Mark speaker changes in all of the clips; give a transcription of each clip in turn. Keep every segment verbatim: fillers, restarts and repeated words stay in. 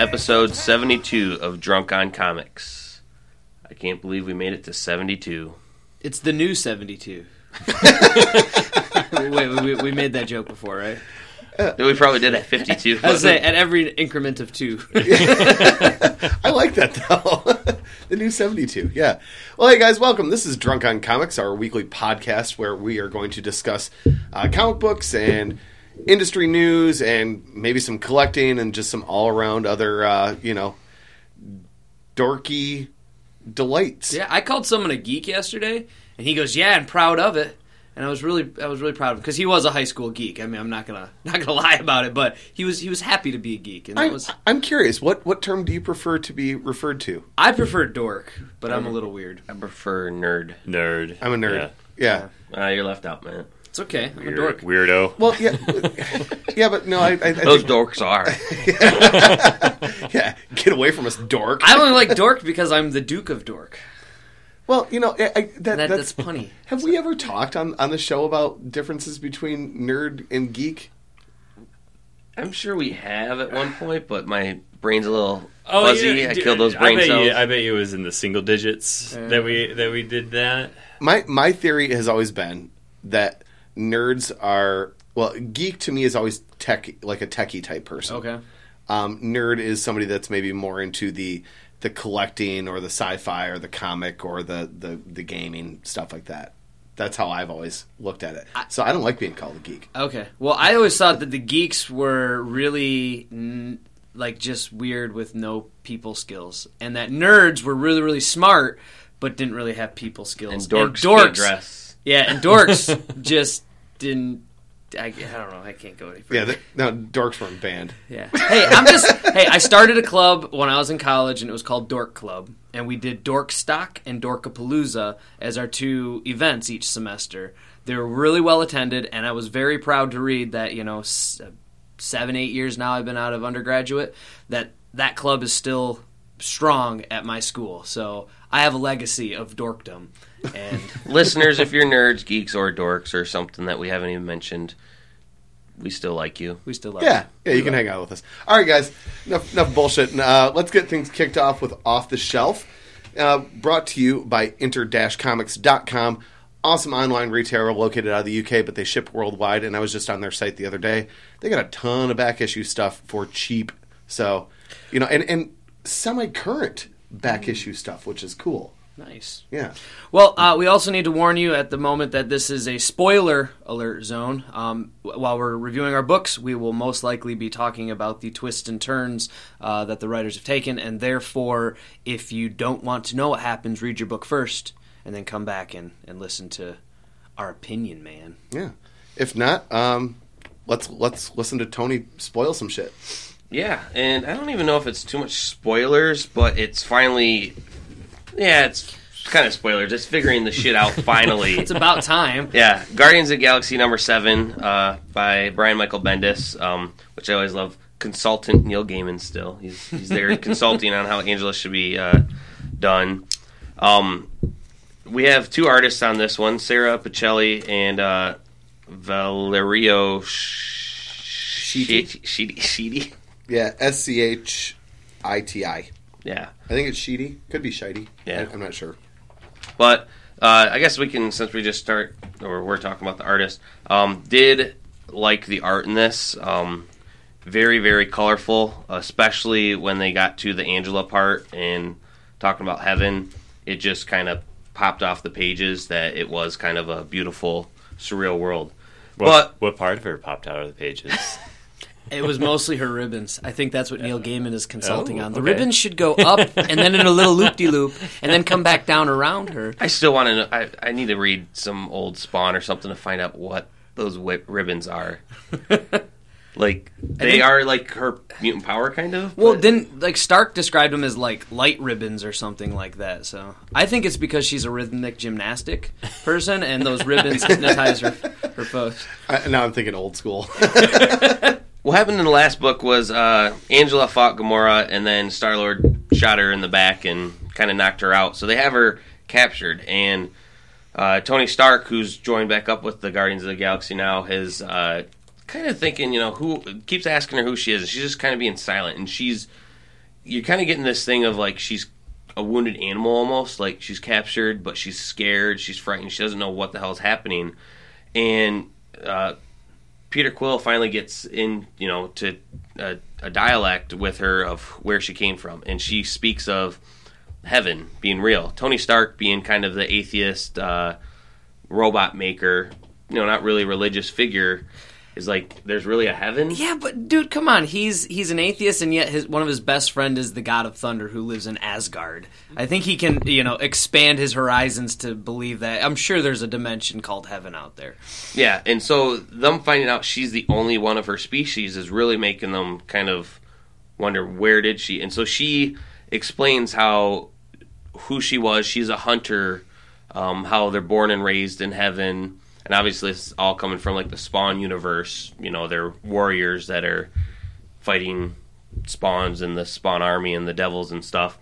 Speaker 1: episode seventy-two of Drunk on Comics. I can't believe we made it to seventy-two.
Speaker 2: It's the new seventy-two. Wait, we, we made that joke before, right?
Speaker 1: Uh, we probably did at fifty-two.
Speaker 2: I was say at every increment of two.
Speaker 3: I like that though. The new seventy-two. Yeah. Well, hey guys, welcome. This is Drunk on Comics, our weekly podcast where we are going to discuss uh, comic books and industry news and maybe some collecting and just some all-around other, uh, you know, dorky delights.
Speaker 2: Yeah, I called someone a geek yesterday, and he goes, "Yeah, I'm proud of it." And I was really, I was really proud of him because he was a high school geek. I mean, I'm not gonna, not gonna lie about it, but he was, he was happy to be a geek. And that
Speaker 3: I'm,
Speaker 2: was.
Speaker 3: I'm curious, what, what term do you prefer to be referred to?
Speaker 2: I prefer dork, but I'm, I'm a little weird.
Speaker 1: I prefer nerd.
Speaker 4: Nerd.
Speaker 3: I'm a nerd. Yeah.
Speaker 1: yeah. Uh, you're left out, man.
Speaker 2: It's okay. I'm
Speaker 4: Weird,
Speaker 2: a dork.
Speaker 4: Weirdo.
Speaker 3: Well, yeah, yeah, but no, I. I, I
Speaker 1: Those
Speaker 3: think,
Speaker 1: dorks are.
Speaker 3: Yeah, get away from us, dork.
Speaker 2: I only like dork because I'm the Duke of Dork.
Speaker 3: Well, you know, I, I, that,
Speaker 2: that,
Speaker 3: that's,
Speaker 2: that's punny.
Speaker 3: Have we ever talked on, on the show about differences between nerd and geek?
Speaker 1: I'm sure we have at one point, but my brain's a little
Speaker 4: Oh,
Speaker 1: fuzzy.
Speaker 4: yeah,
Speaker 1: I
Speaker 4: d-
Speaker 1: killed those brain
Speaker 4: I bet
Speaker 1: cells.
Speaker 4: You, I bet you it was in the single digits
Speaker 2: Yeah.
Speaker 4: that we that we did that.
Speaker 3: My my theory has always been that nerds are well, geek to me is always tech, like a techie type person.
Speaker 2: Okay.
Speaker 3: Um, nerd is somebody that's maybe more into the the collecting or the sci-fi or the comic or the, the, the gaming stuff like that. That's how I've always looked at it. So I don't like being called a geek.
Speaker 2: Okay. Well, I always thought that the geeks were really n- like just weird with no people skills, and that nerds were really really smart but didn't really have people skills.
Speaker 1: And dorks,
Speaker 2: and dorks
Speaker 1: can't dress.
Speaker 2: Yeah, and dorks just didn't. I, I don't know. I can't go any further.
Speaker 3: Yeah, the, no, dorks weren't banned.
Speaker 2: Yeah. Hey, I'm just. Hey, I started a club when I was in college, and it was called Dork Club, and we did Dork Stock and Dorkapalooza as our two events each semester. They were really well attended, and I was very proud to read that you know, s- seven, eight years now I've been out of undergraduate, that that club is still strong at my school. So I have a legacy of dorkdom. And
Speaker 1: Listeners, if you're nerds, geeks, or dorks, or something that we haven't even mentioned, we still like you.
Speaker 2: we still love
Speaker 3: Yeah,
Speaker 2: it.
Speaker 3: yeah, you can hang out with us. All right, guys, enough, enough bullshit. Uh, let's get things kicked off with Off the Shelf, uh, brought to you by inter dash comics dot com. Awesome online retailer located out of the U K, but they ship worldwide, and I was just on their site the other day. They got a ton of back issue stuff for cheap. So, you know, and, and semi-current back issue stuff, which is cool.
Speaker 2: Nice.
Speaker 3: Yeah.
Speaker 2: Well, uh, we also need to warn you at the moment that this is a spoiler alert zone. Um, w- while we're reviewing our books, we will most likely be talking about the twists and turns uh, that the writers have taken, and therefore, if you don't want to know what happens, read your book first, and then come back and, and listen to our opinion, man.
Speaker 3: Yeah. If not, um, let's let's listen to Tony spoil some shit.
Speaker 1: Yeah, and I don't even know if it's too much spoilers, but it's finally... Yeah, it's kind of spoilers. It's figuring the shit out finally.
Speaker 2: It's about time.
Speaker 1: Yeah, Guardians of the Galaxy number seven uh, by Brian Michael Bendis, um, which I always love. Consultant Neil Gaiman still. He's he's there consulting on how Angela should be uh, done. Um, we have two artists on this one, Sarah Pacelli and uh, Valerio Sheedy. Sheedy. Sheedy.
Speaker 3: Yeah, S C H I T I.
Speaker 1: Yeah.
Speaker 3: I think it's Sheedy. Could be Shitey.
Speaker 1: Yeah.
Speaker 3: I, I'm not sure.
Speaker 1: But uh, I guess we can, since we just start, or we're talking about the artist, um, did like the art in this. Um, very, very colorful, especially when they got to the Angela part and talking about heaven. It just kind of popped off the pages that it was kind of a beautiful, surreal world.
Speaker 4: What,
Speaker 1: But
Speaker 4: what part of her popped out of the pages?
Speaker 2: It was mostly her ribbons. I think that's what Neil Gaiman is consulting
Speaker 4: Oh,
Speaker 2: on. The
Speaker 4: okay.
Speaker 2: ribbons should go up and then in a little loop-de-loop and then come back down around her.
Speaker 1: I still want to know. I, I need to read some old Spawn or something to find out what those whip ribbons are. Like, they
Speaker 2: think-
Speaker 1: are like her mutant power, kind of?
Speaker 2: Well,
Speaker 1: but-
Speaker 2: then, like, Stark described them as, like, light ribbons or something like that, so... I think it's because she's a rhythmic gymnastic person, and those ribbons hypnotize her, her foes.
Speaker 3: I, now I'm thinking old school.
Speaker 1: What happened in the last book was uh, Angela fought Gamora, and then Star-Lord shot her in the back and kind of knocked her out. So they have her captured, and uh, Tony Stark, who's joined back up with the Guardians of the Galaxy now, has uh, kind of thinking, you know, who keeps asking her who she is, and she's just kind of being silent, and she's you're kind of getting this thing of like she's a wounded animal almost, like she's captured, but she's scared, she's frightened, she doesn't know what the hell is happening, and uh, Peter Quill finally gets in, you know, to a, a dialect with her of where she came from, and she speaks of heaven being real. Tony Stark being kind of the atheist uh, robot maker, you know, not really religious figure, is like, there's really a heaven?
Speaker 2: Yeah, but dude, come on. He's he's an atheist, and yet his one of his best friend is the God of Thunder who lives in Asgard. I think he can, you know, expand his horizons to believe that. I'm sure there's a dimension called heaven out there.
Speaker 1: Yeah, and so them finding out she's the only one of her species is really making them kind of wonder, where did she? And so she explains how, who she was. She's a hunter, um, how they're born and raised in heaven. And obviously it's all coming from like the Spawn universe. You know, they're warriors that are fighting Spawns and the Spawn army and the devils and stuff.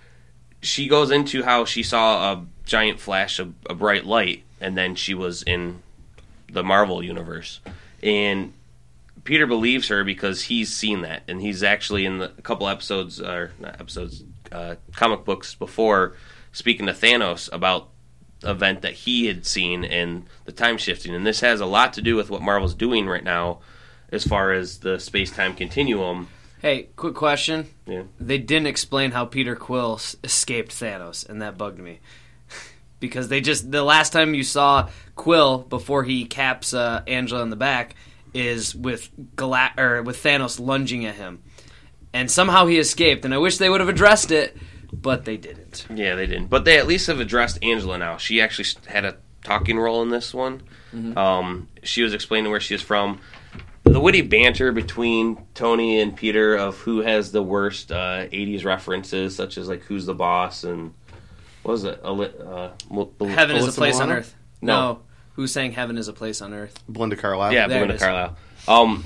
Speaker 1: She goes into how she saw a giant flash of a bright light, and then she was in the Marvel universe. And Peter believes her because he's seen that, and he's actually in the, a couple episodes, or not episodes, uh, comic books before, speaking to Thanos about event that he had seen and the time shifting, and this has a lot to do with what Marvel's doing right now as far as the space-time continuum.
Speaker 2: Hey, quick question.
Speaker 1: Yeah.
Speaker 2: They didn't explain how Peter Quill s- escaped Thanos, and that bugged me. Because they just, the last time you saw Quill before he caps uh, Angela in the back is with Gala- or with Thanos lunging at him. And somehow he escaped, and I wish they would have addressed it, but they didn't.
Speaker 1: Yeah, they didn't. But they at least have addressed Angela now. She actually had a talking role in this one. Mm-hmm. Um, she was explaining where she is from. The witty banter between Tony and Peter of who has the worst uh, eighties references, such as like Who's the Boss and what was it? Uh,
Speaker 2: Heaven is a Place
Speaker 3: Milano?
Speaker 2: on Earth.
Speaker 1: No.
Speaker 2: no. Who's saying Heaven is a Place on Earth?
Speaker 3: Belinda Carlisle.
Speaker 1: Yeah,
Speaker 2: There
Speaker 1: Belinda
Speaker 2: it is.
Speaker 1: Carlisle. Um,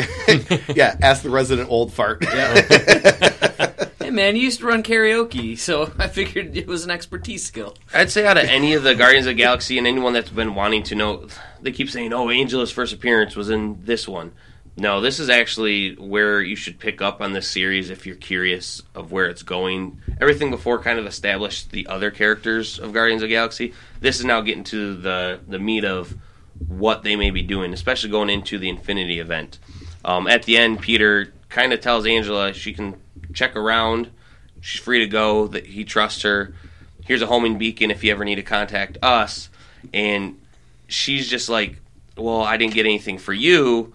Speaker 3: Yeah, ask the resident old fart.
Speaker 2: Hey man, you used to run karaoke, so I figured it was an expertise skill.
Speaker 1: I'd say out of any of the Guardians of the Galaxy and anyone that's been wanting to know, they keep saying, oh, Angela's first appearance was in this one. No, this is actually where you should pick up on this series if you're curious of where it's going. Everything before kind of established the other characters of Guardians of the Galaxy. This is now getting to the, the meat of what they may be doing, especially going into the Infinity event. Um, at the end, Peter kind of tells Angela she can check around. She's free to go, that he trusts her. Here's a homing beacon if you ever need to contact us. And she's just like, well, I didn't get anything for you.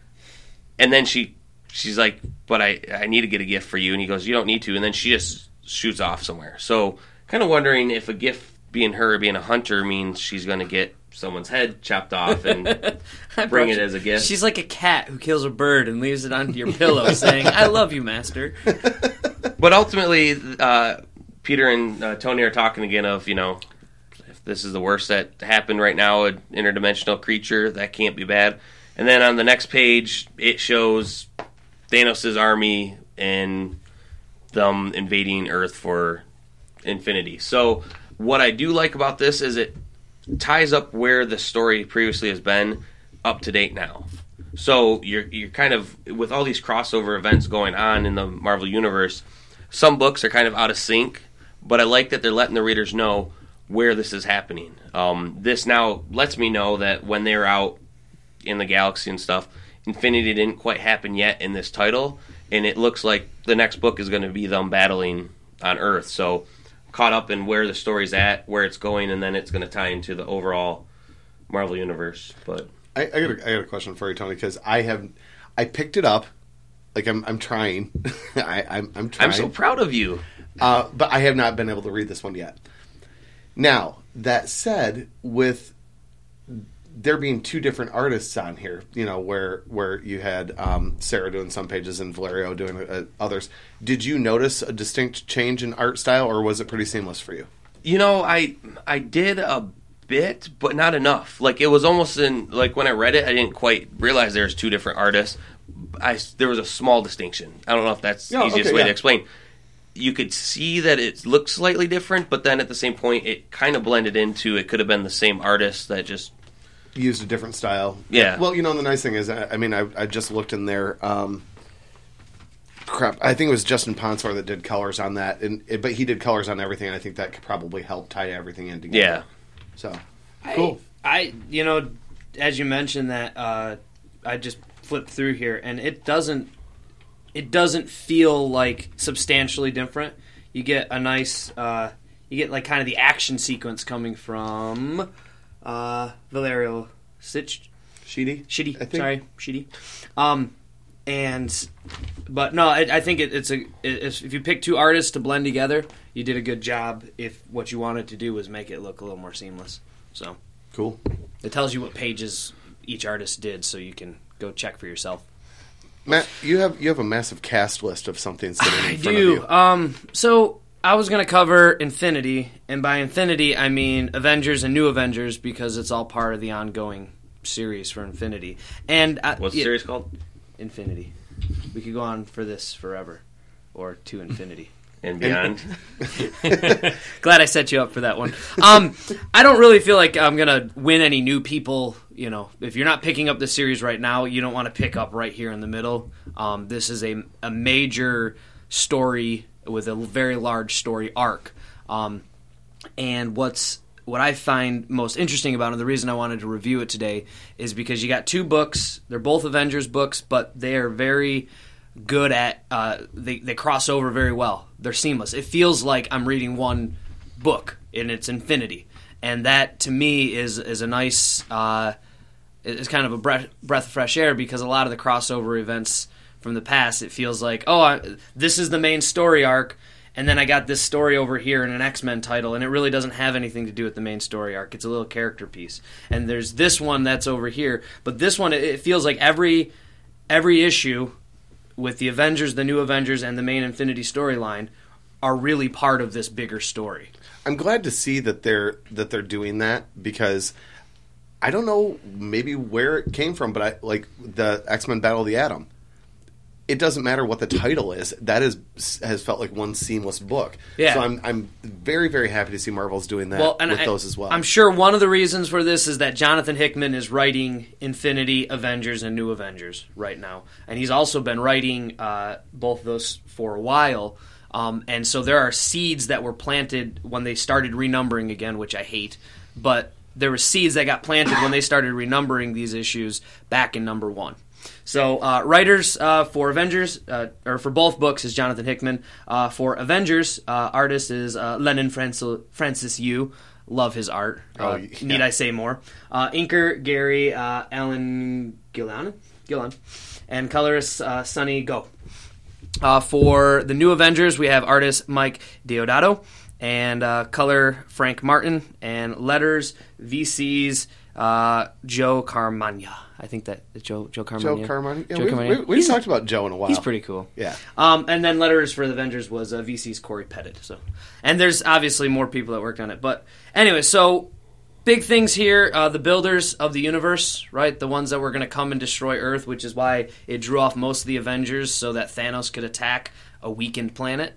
Speaker 1: And then she she's like, but I, I need to get a gift for you. And he goes, you don't need to. And then she just shoots off somewhere. So kind of wondering if a gift being her, being a hunter, means she's going to get someone's head chopped off and bring it as a gift.
Speaker 2: She's like a cat who kills a bird and leaves it onto your pillow saying, I love you, master.
Speaker 1: But ultimately, uh, Peter and uh, Tony are talking again of, you know, if this is the worst that happened right now, an interdimensional creature, that can't be bad. And then on the next page, it shows Thanos' army and them invading Earth for Infinity. So what I do like about this is it ties up where the story previously has been up to date now. So you're you're kind of, with all these crossover events going on in the Marvel Universe, some books are kind of out of sync, but I like that they're letting the readers know where this is happening. Um, this now lets me know that when they're out in the galaxy and stuff, Infinity didn't quite happen yet in this title, and it looks like the next book is going to be them battling on Earth. So caught up in where the story's at, where it's going, and then it's going to tie into the overall Marvel Universe. But
Speaker 3: I, I, got a, I got a question for you, Tony, because I have I picked it up. Like I'm I'm trying. I, I'm I'm trying.
Speaker 1: I'm so proud of you.
Speaker 3: Uh, but I have not been able to read this one yet. Now, that said, with there being two different artists on here, you know, where where you had um, Sarah doing some pages and Valerio doing uh, others, did you notice a distinct change in art style, or was it pretty seamless for you?
Speaker 1: You know, I I did a bit, but not enough. Like, it was almost in, like, when I read it, I didn't quite realize there's two different artists. I, there was a small distinction. I don't know if that's the
Speaker 3: Oh,
Speaker 1: easiest
Speaker 3: okay,
Speaker 1: way
Speaker 3: yeah.
Speaker 1: to explain. You could see that it looked slightly different, but then at the same point, it kind of blended into, it could have been the same artist that just...
Speaker 3: Used a different style.
Speaker 1: Yeah.
Speaker 3: Well, you know, the nice thing is, I, I mean, I, I just looked in there. Um, crap. I think it was Justin Ponsor that did colors on that, and it, but he did colors on everything. And I think that could probably help tie everything in together.
Speaker 1: Yeah.
Speaker 3: So
Speaker 2: I,
Speaker 3: cool.
Speaker 2: I, you know, as you mentioned that, uh, I just flipped through here, and it doesn't, it doesn't feel like substantially different. You get a nice, uh, you get like kind of the action sequence coming from uh, Valerio Sitch.
Speaker 3: Sheedy?
Speaker 2: Shitty.
Speaker 3: I think.
Speaker 2: Sorry, Shitty. Um, and but no, I, I think it, it's a it's, if you pick two artists to blend together, you did a good job. If what you wanted to do was make it look a little more seamless, so
Speaker 3: Cool.
Speaker 2: it tells you what pages each artist did, so you can go check for yourself.
Speaker 3: Matt, you have you have a massive cast list of something sitting in
Speaker 2: I
Speaker 3: front
Speaker 2: do.
Speaker 3: of you.
Speaker 2: Um, so I was gonna cover Infinity, and by Infinity I mean Avengers and New Avengers because it's all part of the ongoing series for Infinity. And I,
Speaker 1: What's the
Speaker 2: yeah,
Speaker 1: series called?
Speaker 2: Infinity. We could go on for this forever, or to infinity.
Speaker 1: And beyond.
Speaker 2: Glad I set you up for that one. Um, I don't really feel like I'm gonna win any new people. You know, if you're not picking up the series right now, you don't want to pick up right here in the middle. Um, this is a a major story with a very large story arc. Um, and what's what I find most interesting about it, the reason I wanted to review it today, is because you got two books. They're both Avengers books, but they are very good at, uh, they, they cross over very well. They're seamless. It feels like I'm reading one book in its infinity. And that, to me, is is a nice, uh, is kind of a breath, breath of fresh air, because a lot of the crossover events from the past, it feels like, oh, I, this is the main story arc, and then I got this story over here in an X-Men title, and it really doesn't have anything to do with the main story arc. It's a little character piece. And there's this one that's over here, but this one, it, it feels like every every issue with the Avengers, the New Avengers, and the main Infinity storyline are really part of this bigger story.
Speaker 3: I'm glad to see that they're that they're doing that, because I don't know maybe where it came from, but I like the X-Men Battle of the Atom. It doesn't matter what the title is. That is has felt like one seamless book.
Speaker 2: Yeah.
Speaker 3: So I'm I'm very very happy to see Marvel's doing that
Speaker 2: Well, and
Speaker 3: with
Speaker 2: I,
Speaker 3: those as well.
Speaker 2: I'm sure one of the reasons for this is that Jonathan Hickman is writing Infinity, Avengers, and New Avengers right now, and he's also been writing uh, both of those for a while. Um, and so there are seeds that were planted when they started renumbering again, which I hate. But there were seeds that got planted when they started renumbering these issues back in number one. So uh, writers uh, for Avengers, uh, or for both books, is Jonathan Hickman. Uh, for Avengers, uh, artist is uh, Lennon Francis, Francis Yu. Love his art. Uh,
Speaker 3: Oh, yeah.
Speaker 2: Need I say more? Uh, inker, Gary uh, Allen Gillan. Gillan. And colorist, uh, Sonny Go. Uh, for the New Avengers, we have artist Mike Deodato. And uh, color, Frank Martin. And letters, V Cs, uh, Joe Carmagna. I think that Joe Joe Carmagna.
Speaker 3: Joe Carmagna. Yeah,
Speaker 2: Joe
Speaker 3: we,
Speaker 2: Carmagna.
Speaker 3: we, we
Speaker 2: He's-
Speaker 3: talked about Joe in a while.
Speaker 2: He's pretty cool.
Speaker 3: Yeah.
Speaker 2: Um, and then letters for the Avengers was uh, V C's Corey Pettit. So, and there's obviously more people that worked on it. But anyway, so big things here. Uh, the builders of the universe, right? The ones that were going to come and destroy Earth, which is why it drew off most of the Avengers, so that Thanos could attack a weakened planet.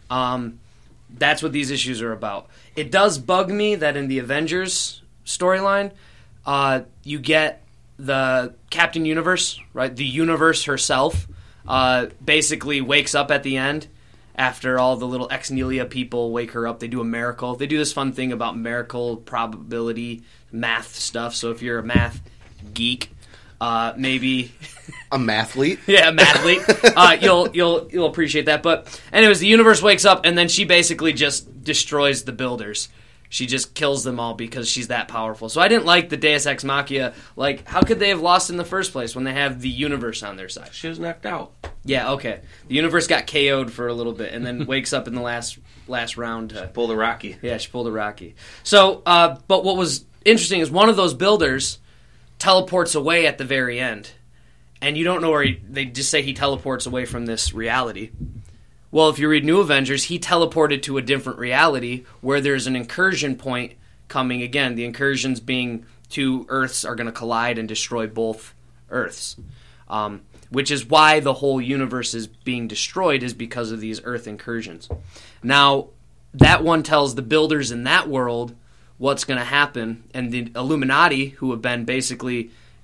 Speaker 2: Um, that's what these issues are about. It does bug me that in the Avengers storyline, uh, you get the Captain Universe, right? The universe herself uh, basically wakes up at the end after all the little Ex Nihilo people wake her up. They do a miracle. They do this fun thing about miracle probability math stuff. So if you're a math geek, uh, maybe
Speaker 3: A mathlete.
Speaker 2: yeah, a mathlete, uh, you'll you'll you'll appreciate that. But anyways, the universe wakes up and then she basically just destroys the builders. She just kills them all because she's that powerful. So I didn't like the Deus Ex Machina. Like, how could they have lost in the first place when they have the universe on their side?
Speaker 1: She was knocked out.
Speaker 2: Yeah, okay. The universe got K O'd for a little bit and then wakes up in the last last round. To,
Speaker 1: Pull the Rocky.
Speaker 2: yeah, she pulled a Rocky. So, uh, but what was interesting is one of those builders teleports away at the very end. And you don't know where he, they just say he teleports away from this reality. Well, if you read New Avengers, he teleported to a different reality where there's an incursion point coming again. The incursions being two Earths are going to collide and destroy both Earths. Um, which is why the whole universe is being destroyed, is because of these Earth incursions. Now, that one tells the builders in that world what's going to happen, and the Illuminati, who have been basically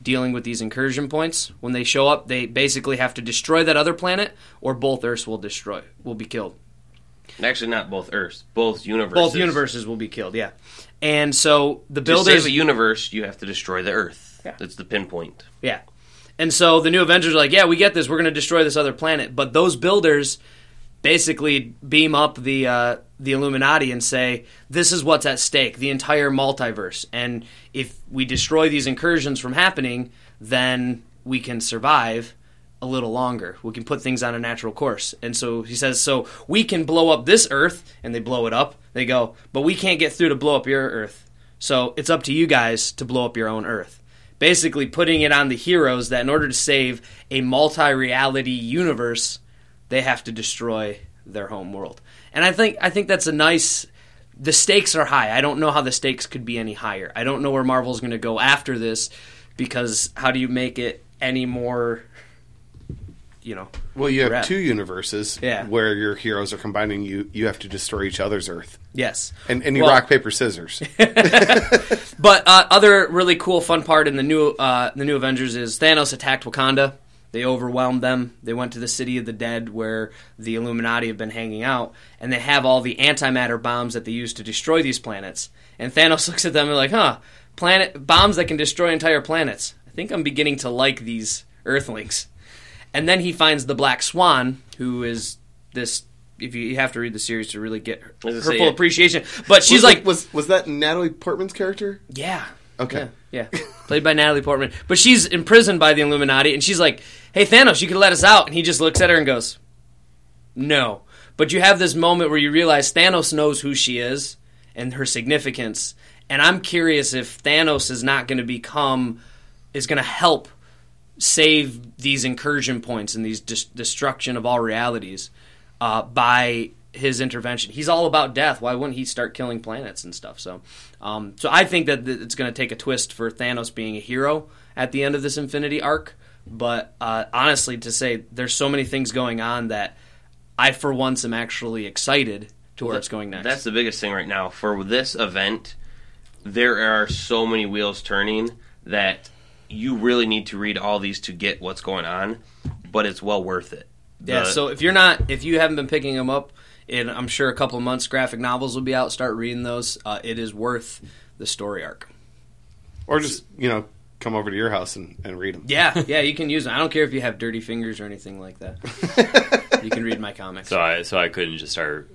Speaker 2: dealing with these incursion points. When they show up, they basically have to destroy that other planet, or both Earths will destroy, will be killed.
Speaker 1: Actually, not both Earths, both universes.
Speaker 2: Both universes will be killed, yeah. And so the
Speaker 1: To
Speaker 2: builders...
Speaker 1: save a universe, you have to destroy the Earth.
Speaker 2: Yeah.
Speaker 1: That's the pinpoint.
Speaker 2: Yeah. And so the New Avengers are like, yeah, we get this. We're going to destroy this other planet. But those builders basically beam up the uh, the Illuminati and say, this is what's at stake, the entire multiverse. And if we destroy these incursions from happening, then we can survive a little longer. We can put things on a natural course. And so he says, so we can blow up this Earth, and they blow it up. They go, but we can't get through to blow up your Earth. So it's up to you guys to blow up your own Earth. Basically putting it on the heroes that in order to save a multi-reality universe, they have to destroy their home world. And I think I think that's a nice... The stakes are high. I don't know how the stakes could be any higher. I don't know where Marvel's going to go after this, because how do you make it any more, you know...
Speaker 3: Well, you have
Speaker 2: rap?
Speaker 3: two universes
Speaker 2: Yeah.
Speaker 3: where your heroes are combining. You you have to destroy each other's Earth.
Speaker 2: Yes.
Speaker 3: And, and you
Speaker 2: Well-
Speaker 3: rock, paper, scissors.
Speaker 2: But uh, other really cool, fun part in the new uh, the new Avengers is Thanos attacked Wakanda. They overwhelmed them. They went to the City of the Dead where the Illuminati have been hanging out, and they have all the antimatter bombs that they use to destroy these planets. And Thanos looks at them and like, huh, planet bombs that can destroy entire planets. I think I'm beginning to like these Earthlings. And then he finds the Black Swan, who is this... If you, you have to read the series to really get her,
Speaker 1: was
Speaker 2: her
Speaker 1: gonna say,
Speaker 2: full
Speaker 1: yeah.
Speaker 2: appreciation. But she's
Speaker 3: was,
Speaker 2: like...
Speaker 3: was was that Natalie Portman's character?
Speaker 2: Yeah.
Speaker 3: Okay.
Speaker 2: Yeah, yeah. Played by Natalie Portman. But she's imprisoned by the Illuminati, and she's like, hey, Thanos, you could let us out. And he just looks at her and goes, no. But you have this moment where you realize Thanos knows who she is and her significance. And I'm curious if Thanos is not going to become, is going to help save these incursion points and these dis- destruction of all realities uh, by his intervention. He's all about death. Why wouldn't he start killing planets and stuff? So, um, so I think that th- it's going to take a twist for Thanos being a hero at the end of this Infinity arc. But uh, honestly, to say there's so many things going on that I, for once, am actually excited to where it's going next.
Speaker 1: That's the biggest thing right now. For this event, there are so many wheels turning that you really need to read all these to get what's going on, but it's well worth it.
Speaker 2: Yeah,
Speaker 1: The-
Speaker 2: so if you're not, if you haven't been picking them up, in I'm sure a couple of months, graphic novels will be out. Start reading those. Uh, it is worth the story arc.
Speaker 3: Or just, you know, come over to your house and, and read them.
Speaker 2: Yeah, yeah, you can use them. I don't care if you have dirty fingers or anything like that. You can read my comics.
Speaker 4: So I so I couldn't just start.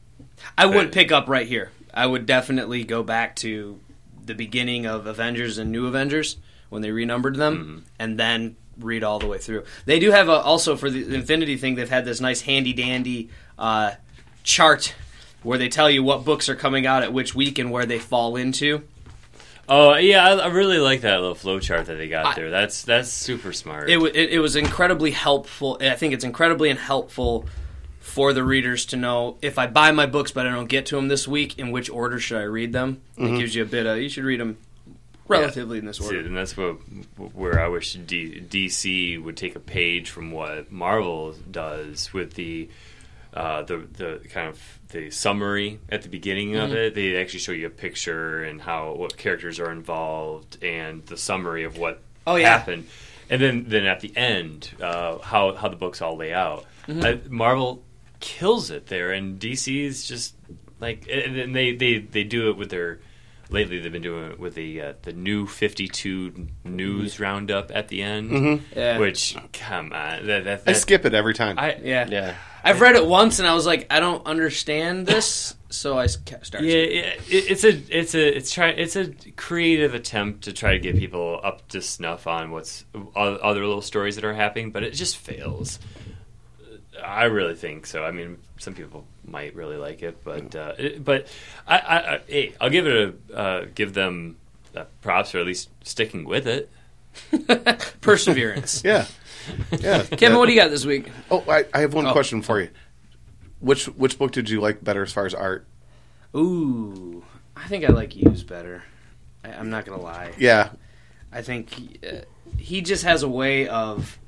Speaker 2: I wouldn't pick up right here. I would definitely go back to the beginning of Avengers and New Avengers when they renumbered them,
Speaker 4: Mm-hmm.
Speaker 2: and then read all the way through. They do have a, also for the Infinity thing, they've had this nice handy dandy uh, chart where they tell you what books are coming out at which week and where they fall into.
Speaker 4: Oh yeah, I, I really like that little flow chart that they got
Speaker 2: I-
Speaker 4: there. That's that's super smart.
Speaker 2: It, wa- it, it was incredibly helpful. I think it's incredibly helpful for the readers to know if I buy my books but I don't get to them this week, in which order should I read them? It gives you a bit of, you should read them relatively in this
Speaker 4: See,
Speaker 2: order.
Speaker 4: and that's what where I wish D, DC would take a page from what Marvel does with the uh, the the kind of the summary at the beginning of
Speaker 2: Mm-hmm.
Speaker 4: it. They actually show you a picture and how what characters are involved and the summary of what
Speaker 2: Oh, yeah.
Speaker 4: happened, and then then at the end uh, how how the books all lay out.
Speaker 2: Mm-hmm.
Speaker 4: I, Marvel kills it there, and D C is just like, and and they they they do it with their. Lately, they've been doing it with the uh, the new fifty-two news roundup at the end,
Speaker 3: Mm-hmm.
Speaker 2: Yeah.
Speaker 4: which come on, that, that,
Speaker 3: I
Speaker 4: that
Speaker 3: skip it every time.
Speaker 4: I,
Speaker 2: Yeah.
Speaker 1: yeah.
Speaker 2: I've read it once and I was like, I don't understand this, so I sk- started.
Speaker 4: yeah, yeah, it, it's a it's a it's try it's a creative attempt to try to get people up to snuff on what's o- other little stories that are happening, but it just fails. I really think so. I mean, some people might really like it, but uh, it, but I, I, I hey, I'll give it a uh, give them uh, props for at least sticking with it.
Speaker 2: Perseverance.
Speaker 3: yeah. Yeah.
Speaker 2: Kevin, what do you got this week?
Speaker 3: Oh, I, I have one
Speaker 2: Oh.
Speaker 3: question for you. Which which book did you like better as far as art?
Speaker 2: Ooh, I think I like Hughes better. I, I'm not going to lie.
Speaker 3: Yeah.
Speaker 2: I think he, uh, he just has a way of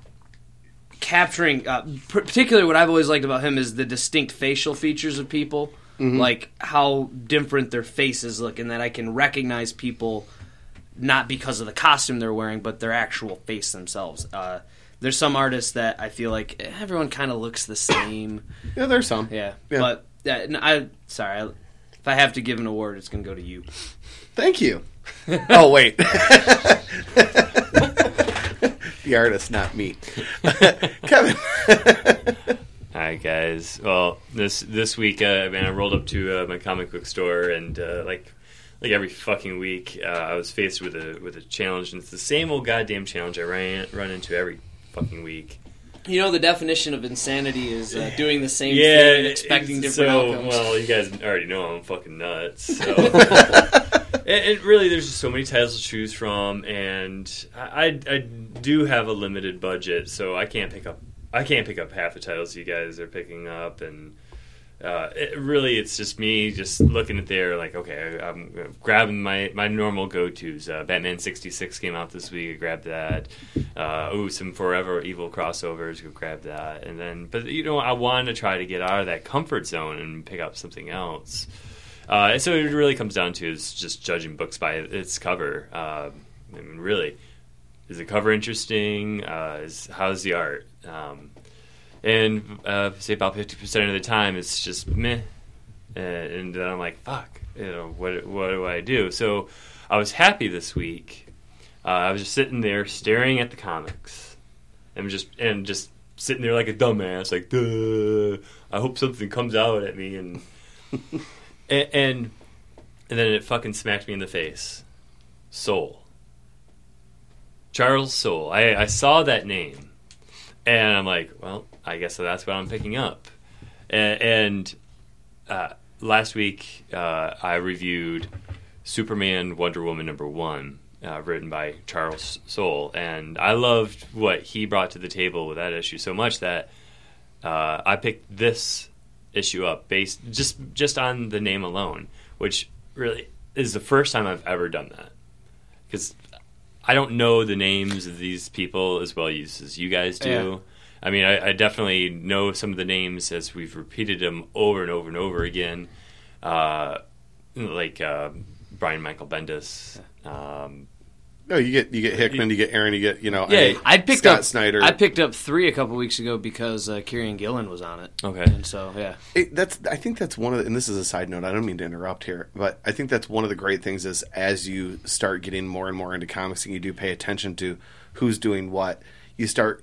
Speaker 2: capturing, uh, p- particularly what I've always liked about him is the distinct facial features of people, like how different their faces look, and that I can recognize people not because of the costume they're wearing, but their actual face themselves. Uh, there's some artists that I feel like everyone kind of looks the same.
Speaker 3: Yeah, there's some.
Speaker 2: Yeah,
Speaker 3: Yeah.
Speaker 2: but uh, no, I sorry, I, if I have to give an award, it's going to go to you.
Speaker 3: Thank you. Oh, wait. The artist, not me. Kevin.
Speaker 4: All right, guys. Well, this this week, uh, man, I rolled up to uh, my comic book store, and uh, like like every fucking week, uh, I was faced with a with a challenge, and it's the same old goddamn challenge I ran run into every fucking week.
Speaker 2: You know, the definition of insanity is uh, doing the same
Speaker 4: Yeah,
Speaker 2: thing and expecting
Speaker 4: it's-
Speaker 2: different
Speaker 4: so,
Speaker 2: outcomes.
Speaker 4: Well, you guys already know I'm fucking nuts. So. and, and really, there's just so many titles to choose from, and I, I, I do have a limited budget, so I can't pick up I can't pick up half the titles you guys are picking up, and uh, it, really, it's just me just looking at there like, okay, I'm grabbing my, my normal go-tos. Uh, Batman sixty-six came out this week, I grabbed that. Uh, ooh, some Forever Evil crossovers, go grab that. And then, but you know, I want to try to get out of that comfort zone and pick up something else. Uh, and so it really comes down to is just judging books by its cover. Uh, I mean, really, is the cover interesting? Uh, is how's the art? Um, and uh, say about fifty percent of the time, it's just meh. Uh, and then I'm like, fuck, you know, what what do I do? So I was happy this week. Uh, I was just sitting there staring at the comics, and just and just sitting there like a dumbass, like, duh. I hope something comes out at me, and and, and and then it fucking smacked me in the face. Soule. Charles Soule. I, I saw that name, and I'm like, well, I guess that's what I'm picking up. And, and uh, last week, uh, I reviewed Superman Wonder Woman number one, uh, written by Charles Soule, and I loved what he brought to the table with that issue so much that uh, I picked this issue up based just just on the name alone, which really is the first time I've ever done that, because I don't know the names of these people as well as, as you guys do.
Speaker 2: Yeah.
Speaker 4: I mean, I, I definitely know some of the names as we've repeated them over and over and over again, uh, like uh, Brian Michael Bendis. Um,
Speaker 3: No, you get you get Hickman, you get Aaron, you get you know.
Speaker 4: Yeah,
Speaker 3: I,
Speaker 2: I picked
Speaker 3: Scott
Speaker 2: up
Speaker 3: Snyder.
Speaker 2: I picked up three a couple weeks ago because uh, Kieran Gillen was on it.
Speaker 4: okay.
Speaker 2: And so yeah,
Speaker 3: It, that's I think that's one of the, and this is a side note. I don't mean to interrupt here, but I think that's one of the great things is as you start getting more and more into comics and you do pay attention to who's doing what, you start.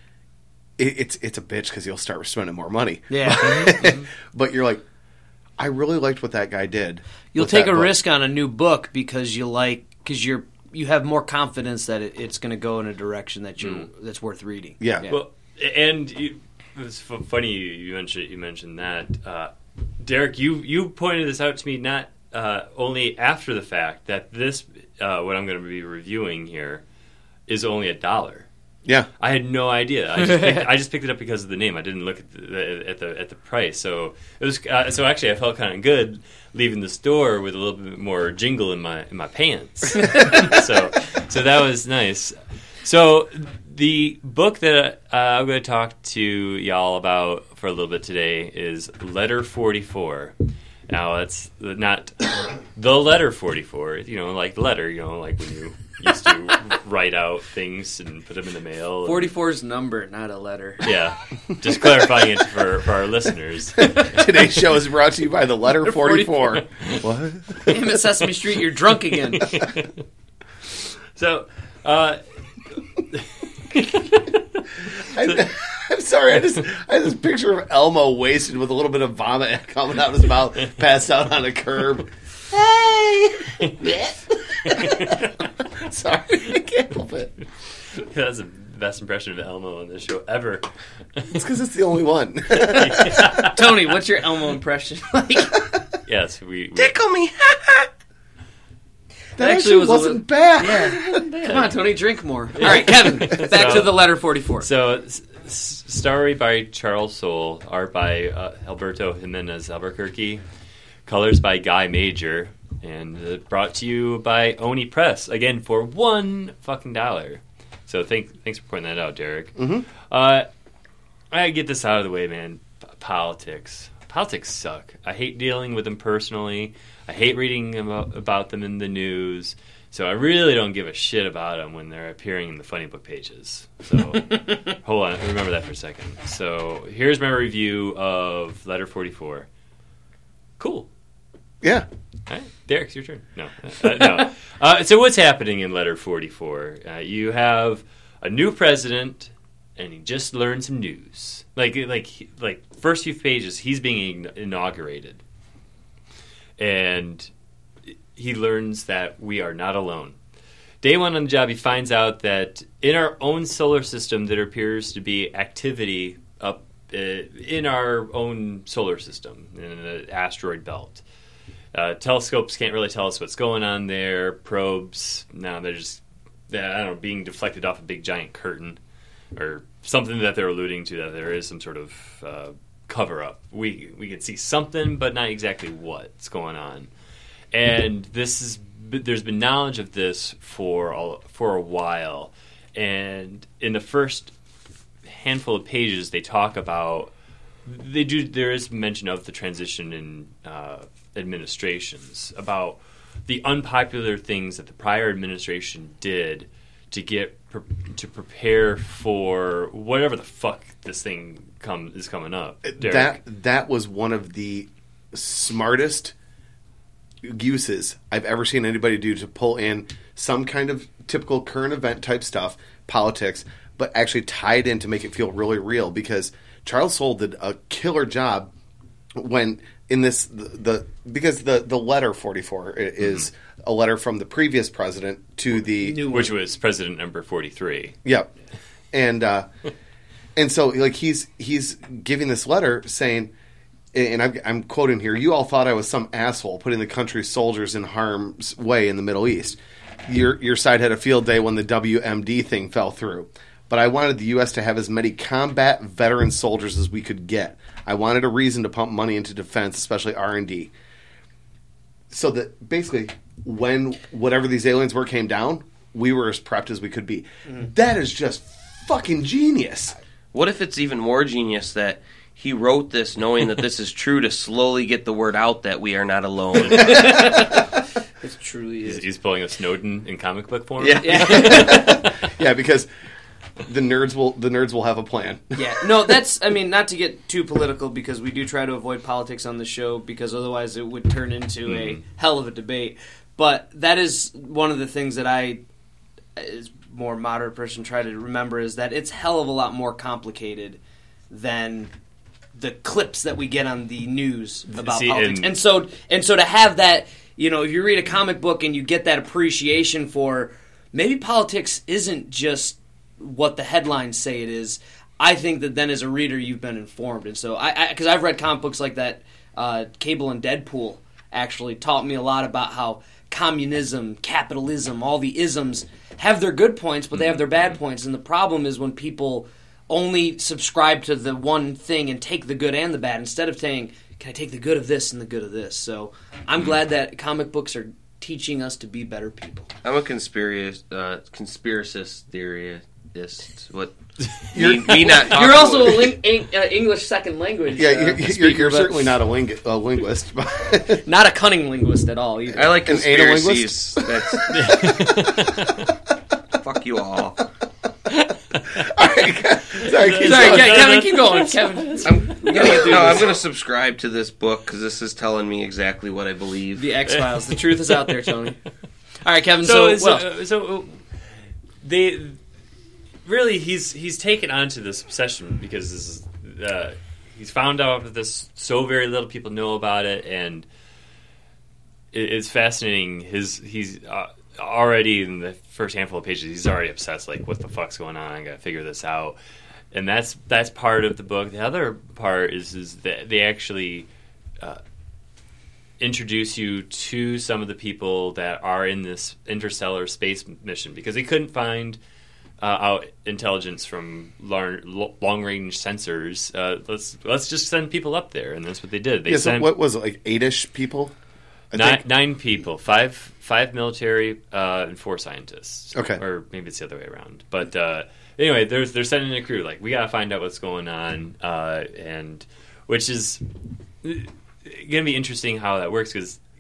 Speaker 3: It, it's it's a bitch because you'll start spending more money.
Speaker 2: yeah.
Speaker 3: But you're like, I really liked what that guy did.
Speaker 2: You'll
Speaker 3: with
Speaker 2: take
Speaker 3: that
Speaker 2: a
Speaker 3: book.
Speaker 2: risk on a new book because you like because you're you have more confidence that it, it's going to go in a direction that you that's worth reading.
Speaker 3: Yeah.
Speaker 4: Well, and you, it's f- funny you, you mentioned you mentioned that, uh, Derek. You you pointed this out to me not uh, only after the fact that this uh, what I'm going to be reviewing here is only a dollar.
Speaker 3: Yeah.
Speaker 4: I had no idea. I just, picked, I just picked it up because of the name. I didn't look at the at the at the price. So it was. Uh, so actually, I felt kind of good leaving the store with a little bit more jingle in my in my pants. so so that was nice. So the book that uh, I'm going to talk to y'all about for a little bit today is Letter forty-four. Now it's not the letter forty-four. You know, like letter. You know, like when you used to write out things and put them in the mail.
Speaker 2: forty-four is number, not a letter.
Speaker 4: Yeah, just clarifying it for, for our listeners.
Speaker 3: Today's show is brought to you by the letter forty-four. What?
Speaker 2: Damn it, Sesame Street, you're drunk again.
Speaker 4: So, uh,
Speaker 3: I, I'm sorry. I just I had this picture of Elmo wasted with a little bit of vomit coming out of his mouth, passed out on a curb. Hey. Sorry, I can't help it.
Speaker 4: that's the best impression of Elmo on this show ever.
Speaker 3: It's because it's the only one.
Speaker 2: Tony, what's your Elmo impression like?
Speaker 4: Yes, we. we
Speaker 1: Tickle me.
Speaker 3: That
Speaker 2: actually
Speaker 3: actually
Speaker 2: was a
Speaker 3: wasn't bad.
Speaker 2: Come on, Tony, drink more. All right, Kevin, back
Speaker 4: So-
Speaker 2: to the letter forty-four.
Speaker 4: So, s- s- story by Charles Soule, art by uh, Alberto Jimenez Albuquerque, colors by Guy Major, and uh, brought to you by Oni Press again for one fucking dollar. So, thank, thanks for pointing that out, Derek.
Speaker 3: Mm-hmm.
Speaker 4: Uh, I get this out of the way, man. P- politics. Politics suck. I hate dealing with them personally. I hate reading about, about them in the news. So I really don't give a shit about them when they're appearing in the funny book pages. So hold on, remember that for a second. So here's my review of Letter forty-four. Cool.
Speaker 3: Yeah.
Speaker 4: All right, Derek, it's your turn. No, uh, no. Uh, so what's happening in Letter forty-four? Uh, you have a new president, and he just learned some news. Like, like, like first few pages, he's being inaugurated, and he learns that we are not alone. Day one on the job, he finds out that in our own solar system, there appears to be activity up uh, in our own solar system, in an asteroid belt. Uh, telescopes can't really tell us what's going on there. Probes, no, they're just, they're, I don't know, being deflected off a big giant curtain or something that they're alluding to, that there is some sort of uh, cover-up. We we can see something, but not exactly what's going on. And this is, there's been knowledge of this for a, for a while. And in the first handful of pages, they talk about, they do, there is mention of the transition in uh, administrations, about the unpopular things that the prior administration did to get pre- to prepare for whatever the fuck this thing come is coming up. Derek.
Speaker 3: That that was one of the smartest uses I've ever seen anybody do to pull in some kind of typical current event type stuff, politics, but actually tie it in to make it feel really real. Because Charles Soule did a killer job when in this the, the because the the letter forty-four is mm-hmm. a letter from the previous president to the
Speaker 2: New
Speaker 4: which was president number forty-three.
Speaker 3: Yep, and uh, and so like he's he's giving this letter saying, and I'm, I'm quoting here: "You all thought I was some asshole putting the country's soldiers in harm's way in the Middle East. Your your side had a field day when the W M D thing fell through." But I wanted the U S to have as many combat veteran soldiers as we could get. I wanted a reason to pump money into defense, especially R and D. So that basically, when whatever these aliens were came down, we were as prepped as we could be. Mm. That is just fucking genius.
Speaker 1: What if it's even more genius that he wrote this knowing that this is true to slowly get the word out that we are not alone?
Speaker 2: It truly is.
Speaker 4: He's, he's pulling a Snowden in comic book form?
Speaker 1: Yeah.
Speaker 2: Yeah.
Speaker 3: Yeah, because the nerds will the nerds will have a plan.
Speaker 2: Yeah, no, that's, I mean, not to get too political, because we do try to avoid politics on the show, because otherwise it would turn into mm. a hell of a debate. But that is one of the things that I, as a more moderate person, try to remember, is that it's hell of a lot more complicated than the clips that we get on the news about
Speaker 4: See,
Speaker 2: politics.
Speaker 4: and,
Speaker 2: and so and so to have that, you know, if you read a comic book and you get that appreciation for maybe politics isn't just what the headlines say it is, I think that then as a reader you've been informed. And so I, because I've read comic books like that, uh, Cable and Deadpool actually taught me a lot about how communism, capitalism, all the isms have their good points, but they have their bad points. And the problem is when people only subscribe to the one thing and take the good and the bad, instead of saying, can I take the good of this and the good of this? So I'm glad that comic books are teaching us to be better people.
Speaker 1: I'm a conspiracy, uh, conspiracist theorist. What? me, me not
Speaker 2: You're also a ling- uh, English second language.
Speaker 3: Yeah,
Speaker 2: uh,
Speaker 3: you're, you're,
Speaker 2: speaker,
Speaker 3: you're
Speaker 2: but
Speaker 3: certainly not a, ling- a linguist. But
Speaker 2: not a cunning linguist at all either.
Speaker 1: I like
Speaker 3: An
Speaker 1: conspiracies. That's fuck you all.
Speaker 3: all right, sorry, keep
Speaker 2: Sorry,
Speaker 3: going.
Speaker 2: Ke- Kevin, keep going. Kevin,
Speaker 1: I'm gonna, no, I'm going to subscribe to this book because this is telling me exactly what I believe.
Speaker 2: the X Files. The truth is out there, Tony. All right, Kevin. So,
Speaker 4: So,
Speaker 2: well,
Speaker 4: so, so they really he's he's taken on to this obsession because this is, uh, he's found out that this so very little people know about it, and it, it's fascinating. His he's uh, already in the first handful of pages, he's already obsessed. Like, what the fuck's going on? I got to figure this out. And that's that's part of the book. The other part is is that they actually uh, introduce you to some of the people that are in this interstellar space mission, because they couldn't find uh, out intelligence from long, long range sensors. Uh, let's let's just send people up there, and that's what they did. They
Speaker 3: Yeah, so
Speaker 4: sent
Speaker 3: what was it, like eight-ish people? I
Speaker 4: nine,
Speaker 3: think?
Speaker 4: nine people, five five military uh, and four scientists.
Speaker 3: Okay.
Speaker 4: Or maybe it's the other way around. But uh, anyway, they're they're sending a crew. Like, we got to find out what's going on, uh, and which is going to be interesting how that works, because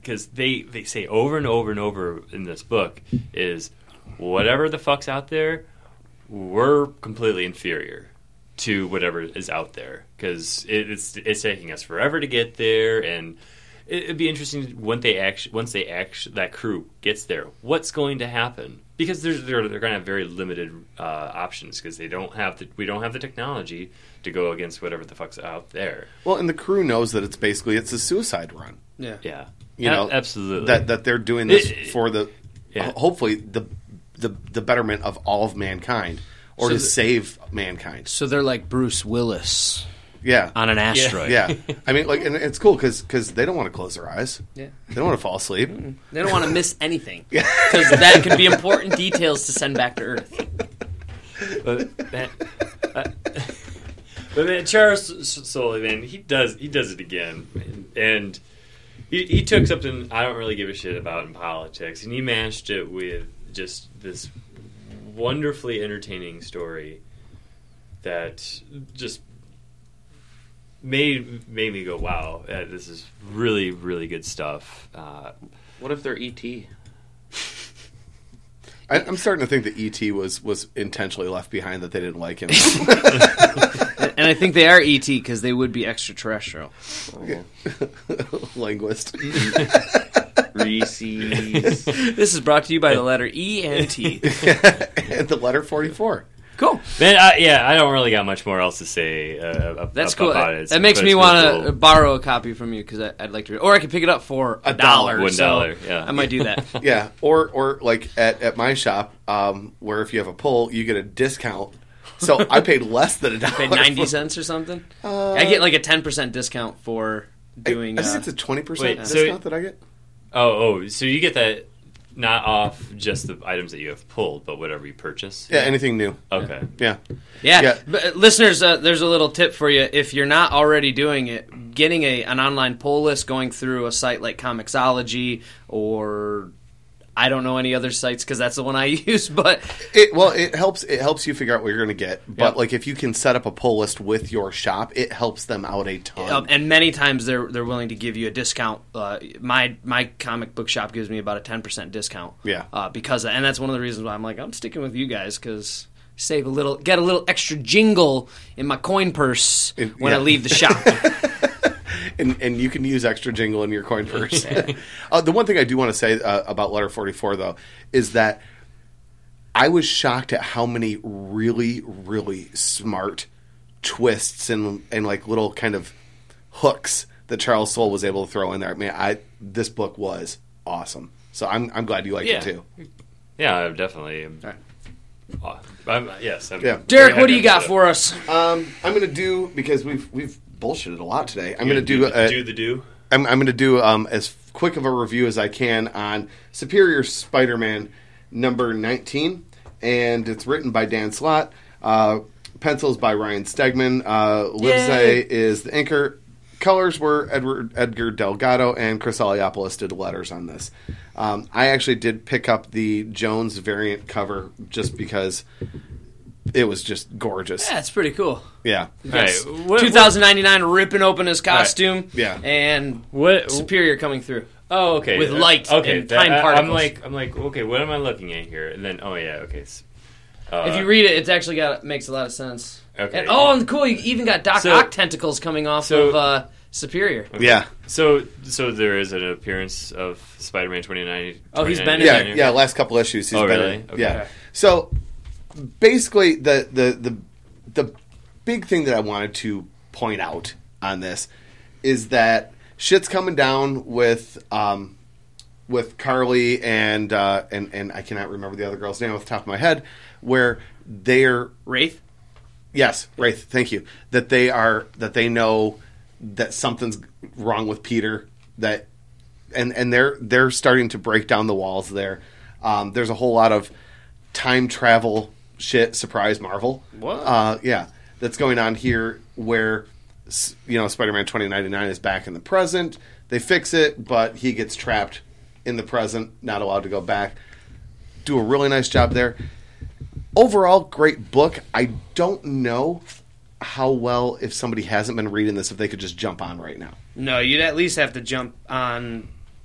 Speaker 4: because they, they say over and over and over in this book is whatever the fuck's out there, we're completely inferior to whatever is out there because it, it's it's taking us forever to get there, and it, it'd be interesting when they actually once they actually that crew gets there, what's going to happen? Because they're they're, they're going to have very limited uh, options because they don't have the we don't have the technology to go against whatever the fuck's out there.
Speaker 3: Well, and the crew knows that it's basically it's a suicide run.
Speaker 2: Yeah.
Speaker 4: Yeah,
Speaker 3: You know,
Speaker 4: A- absolutely.
Speaker 3: That that they're doing this
Speaker 4: It-
Speaker 3: for the
Speaker 4: yeah.
Speaker 3: ho- hopefully the the the betterment of all of mankind, or
Speaker 2: So
Speaker 3: to
Speaker 2: the-
Speaker 3: save mankind.
Speaker 2: So they're like Bruce Willis
Speaker 3: Yeah,
Speaker 2: on an asteroid.
Speaker 3: yeah. I mean, like, and it's cool because they don't want to close their eyes.
Speaker 2: Yeah.
Speaker 3: They don't want to fall asleep.
Speaker 2: They don't want to miss anything because that could be important details to send back to Earth.
Speaker 4: But that, uh, but man, Charles Soule, man, he does he does it again, and, and he, he took something I don't really give a shit about in politics, and he matched it with just this wonderfully entertaining story that just made made me go, wow, uh, this is really really good stuff. Uh,
Speaker 1: What if they're E T?
Speaker 3: I, I'm starting to think that E T was was intentionally left behind, that they didn't like him.
Speaker 2: And I think they are E T because they would be extraterrestrial.
Speaker 3: Linguist.
Speaker 1: Reese's.
Speaker 2: This is brought to you by the letter E and T.
Speaker 3: And the letter forty-four.
Speaker 2: Cool.
Speaker 4: man, I, yeah, I don't really got much more else to say uh,
Speaker 2: That's
Speaker 4: ab-
Speaker 2: cool.
Speaker 4: about it.
Speaker 2: That makes
Speaker 4: but
Speaker 2: me
Speaker 4: it's
Speaker 2: want
Speaker 4: really
Speaker 2: to
Speaker 4: cool.
Speaker 2: borrow a copy from you because I'd like to, or I could pick it up for a,
Speaker 3: A
Speaker 2: dollar.
Speaker 3: dollar.
Speaker 4: One
Speaker 2: so
Speaker 4: dollar, yeah.
Speaker 2: I might do that.
Speaker 3: Yeah, or or like at, at my shop, um, where if you have a pull, you get a discount. So I paid less than a dollar.
Speaker 2: Paid ninety
Speaker 3: for-
Speaker 2: cents or something. I get like a ten percent discount for doing.
Speaker 3: I, I think
Speaker 2: uh,
Speaker 3: it's a twenty percent
Speaker 4: Wait, so-
Speaker 3: discount that I get.
Speaker 4: Oh, oh, so you get that not off just the items that you have pulled, but whatever you purchase?
Speaker 3: Yeah, anything new.
Speaker 4: Okay.
Speaker 3: Yeah.
Speaker 2: Yeah,
Speaker 3: Yeah.
Speaker 2: But, uh, listeners, uh, there's a little tip for you. If you're not already doing it, getting a an online poll list, going through a site like Comixology, or I don't know any other sites because that's the one I use. But
Speaker 3: It, well, it helps. It helps you figure out what you're going to get. But
Speaker 2: Yep.
Speaker 3: like, if you can set up a pull list with your shop, it helps them out a ton.
Speaker 2: um, and many times they're they're willing to give you a discount. Uh, my my comic book shop gives me about a ten percent discount.
Speaker 3: Yeah.
Speaker 2: uh, because and that's one of the reasons why I'm like I'm sticking with you guys because. Save a little, get a little extra jingle in my coin purse
Speaker 3: It-
Speaker 2: when I
Speaker 3: yeah.
Speaker 2: leave the shop.
Speaker 3: and and you can use extra jingle in your coin purse. uh, the one thing I do want to say uh, about letter forty-four, though, is that I was shocked at how many really, really smart twists and and like little kind of hooks that Charles Soule was able to throw in there. I mean, I this book was awesome. So I'm I'm glad you liked
Speaker 4: Yeah.
Speaker 3: it too.
Speaker 4: Yeah, I definitely. am-
Speaker 2: All right.
Speaker 4: uh, I'm, yes. I'm
Speaker 3: Yeah.
Speaker 4: very
Speaker 2: Derek, what
Speaker 4: happy
Speaker 2: do you
Speaker 4: with
Speaker 2: got
Speaker 4: it.
Speaker 2: for us?
Speaker 3: Um, I'm going to do, because we've we've bullshitted a lot today. I'm
Speaker 4: You
Speaker 3: going to do,
Speaker 4: the,
Speaker 3: a,
Speaker 4: do the do.
Speaker 3: I'm, I'm going to do um, as quick of a review as I can on Superior Spider-Man number nineteen, and it's written by Dan Slott, uh, pencils by Ryan Stegman, uh, Livesey is the inker, colors were Edward Edgar Delgado, and Chris Aliopoulos did the letters on this. Um, I actually did pick up the Jones variant cover just because it was just gorgeous.
Speaker 2: Yeah, it's pretty cool.
Speaker 3: Yeah.
Speaker 2: Yes.
Speaker 4: All right, what-
Speaker 2: two thousand ninety-nine ripping open his costume.
Speaker 3: Yeah.
Speaker 2: And
Speaker 4: What?
Speaker 2: Superior coming through.
Speaker 4: Oh, okay.
Speaker 2: With
Speaker 4: Uh,
Speaker 2: light
Speaker 4: okay,
Speaker 2: and
Speaker 4: that-
Speaker 2: time
Speaker 4: I-
Speaker 2: particles.
Speaker 4: I'm like, I'm like, okay, what am I looking at here? And then, oh yeah, okay. s- Uh,
Speaker 2: If you read it, it's actually got makes a lot of sense.
Speaker 4: Okay.
Speaker 2: And, oh, and cool, you even got Doc
Speaker 4: So-
Speaker 2: Ock tentacles coming off
Speaker 4: so-
Speaker 2: of uh, Superior.
Speaker 3: Yeah.
Speaker 4: So, so there is an appearance of Spider-Man twenty-nine.
Speaker 2: Oh, he's been in
Speaker 3: Yeah,
Speaker 2: there.
Speaker 3: yeah, last couple issues he's
Speaker 4: Oh,
Speaker 3: been
Speaker 4: really?
Speaker 3: in.
Speaker 4: Okay.
Speaker 3: Yeah. So basically the, the the the big thing that I wanted to point out on this is that shit's coming down with um with Carly and uh and, and I cannot remember the other girl's name off the top of my head, where they're
Speaker 2: Wraith?
Speaker 3: Yes, Wraith, thank you. That they are that they know that something's wrong with Peter, that and and they're they're starting to break down the walls there. Um, there's a whole lot of time travel shit, surprise Marvel.
Speaker 2: What?
Speaker 3: Uh, yeah, that's going on here where s- you know, Spider-Man twenty ninety-nine is back in the present. They fix it, but he gets trapped in the present, not allowed to go back. Do a really nice job there. Overall, great book. I don't know how well, if somebody hasn't been reading this, if they could just jump on right now.
Speaker 2: No, you'd at least have to jump on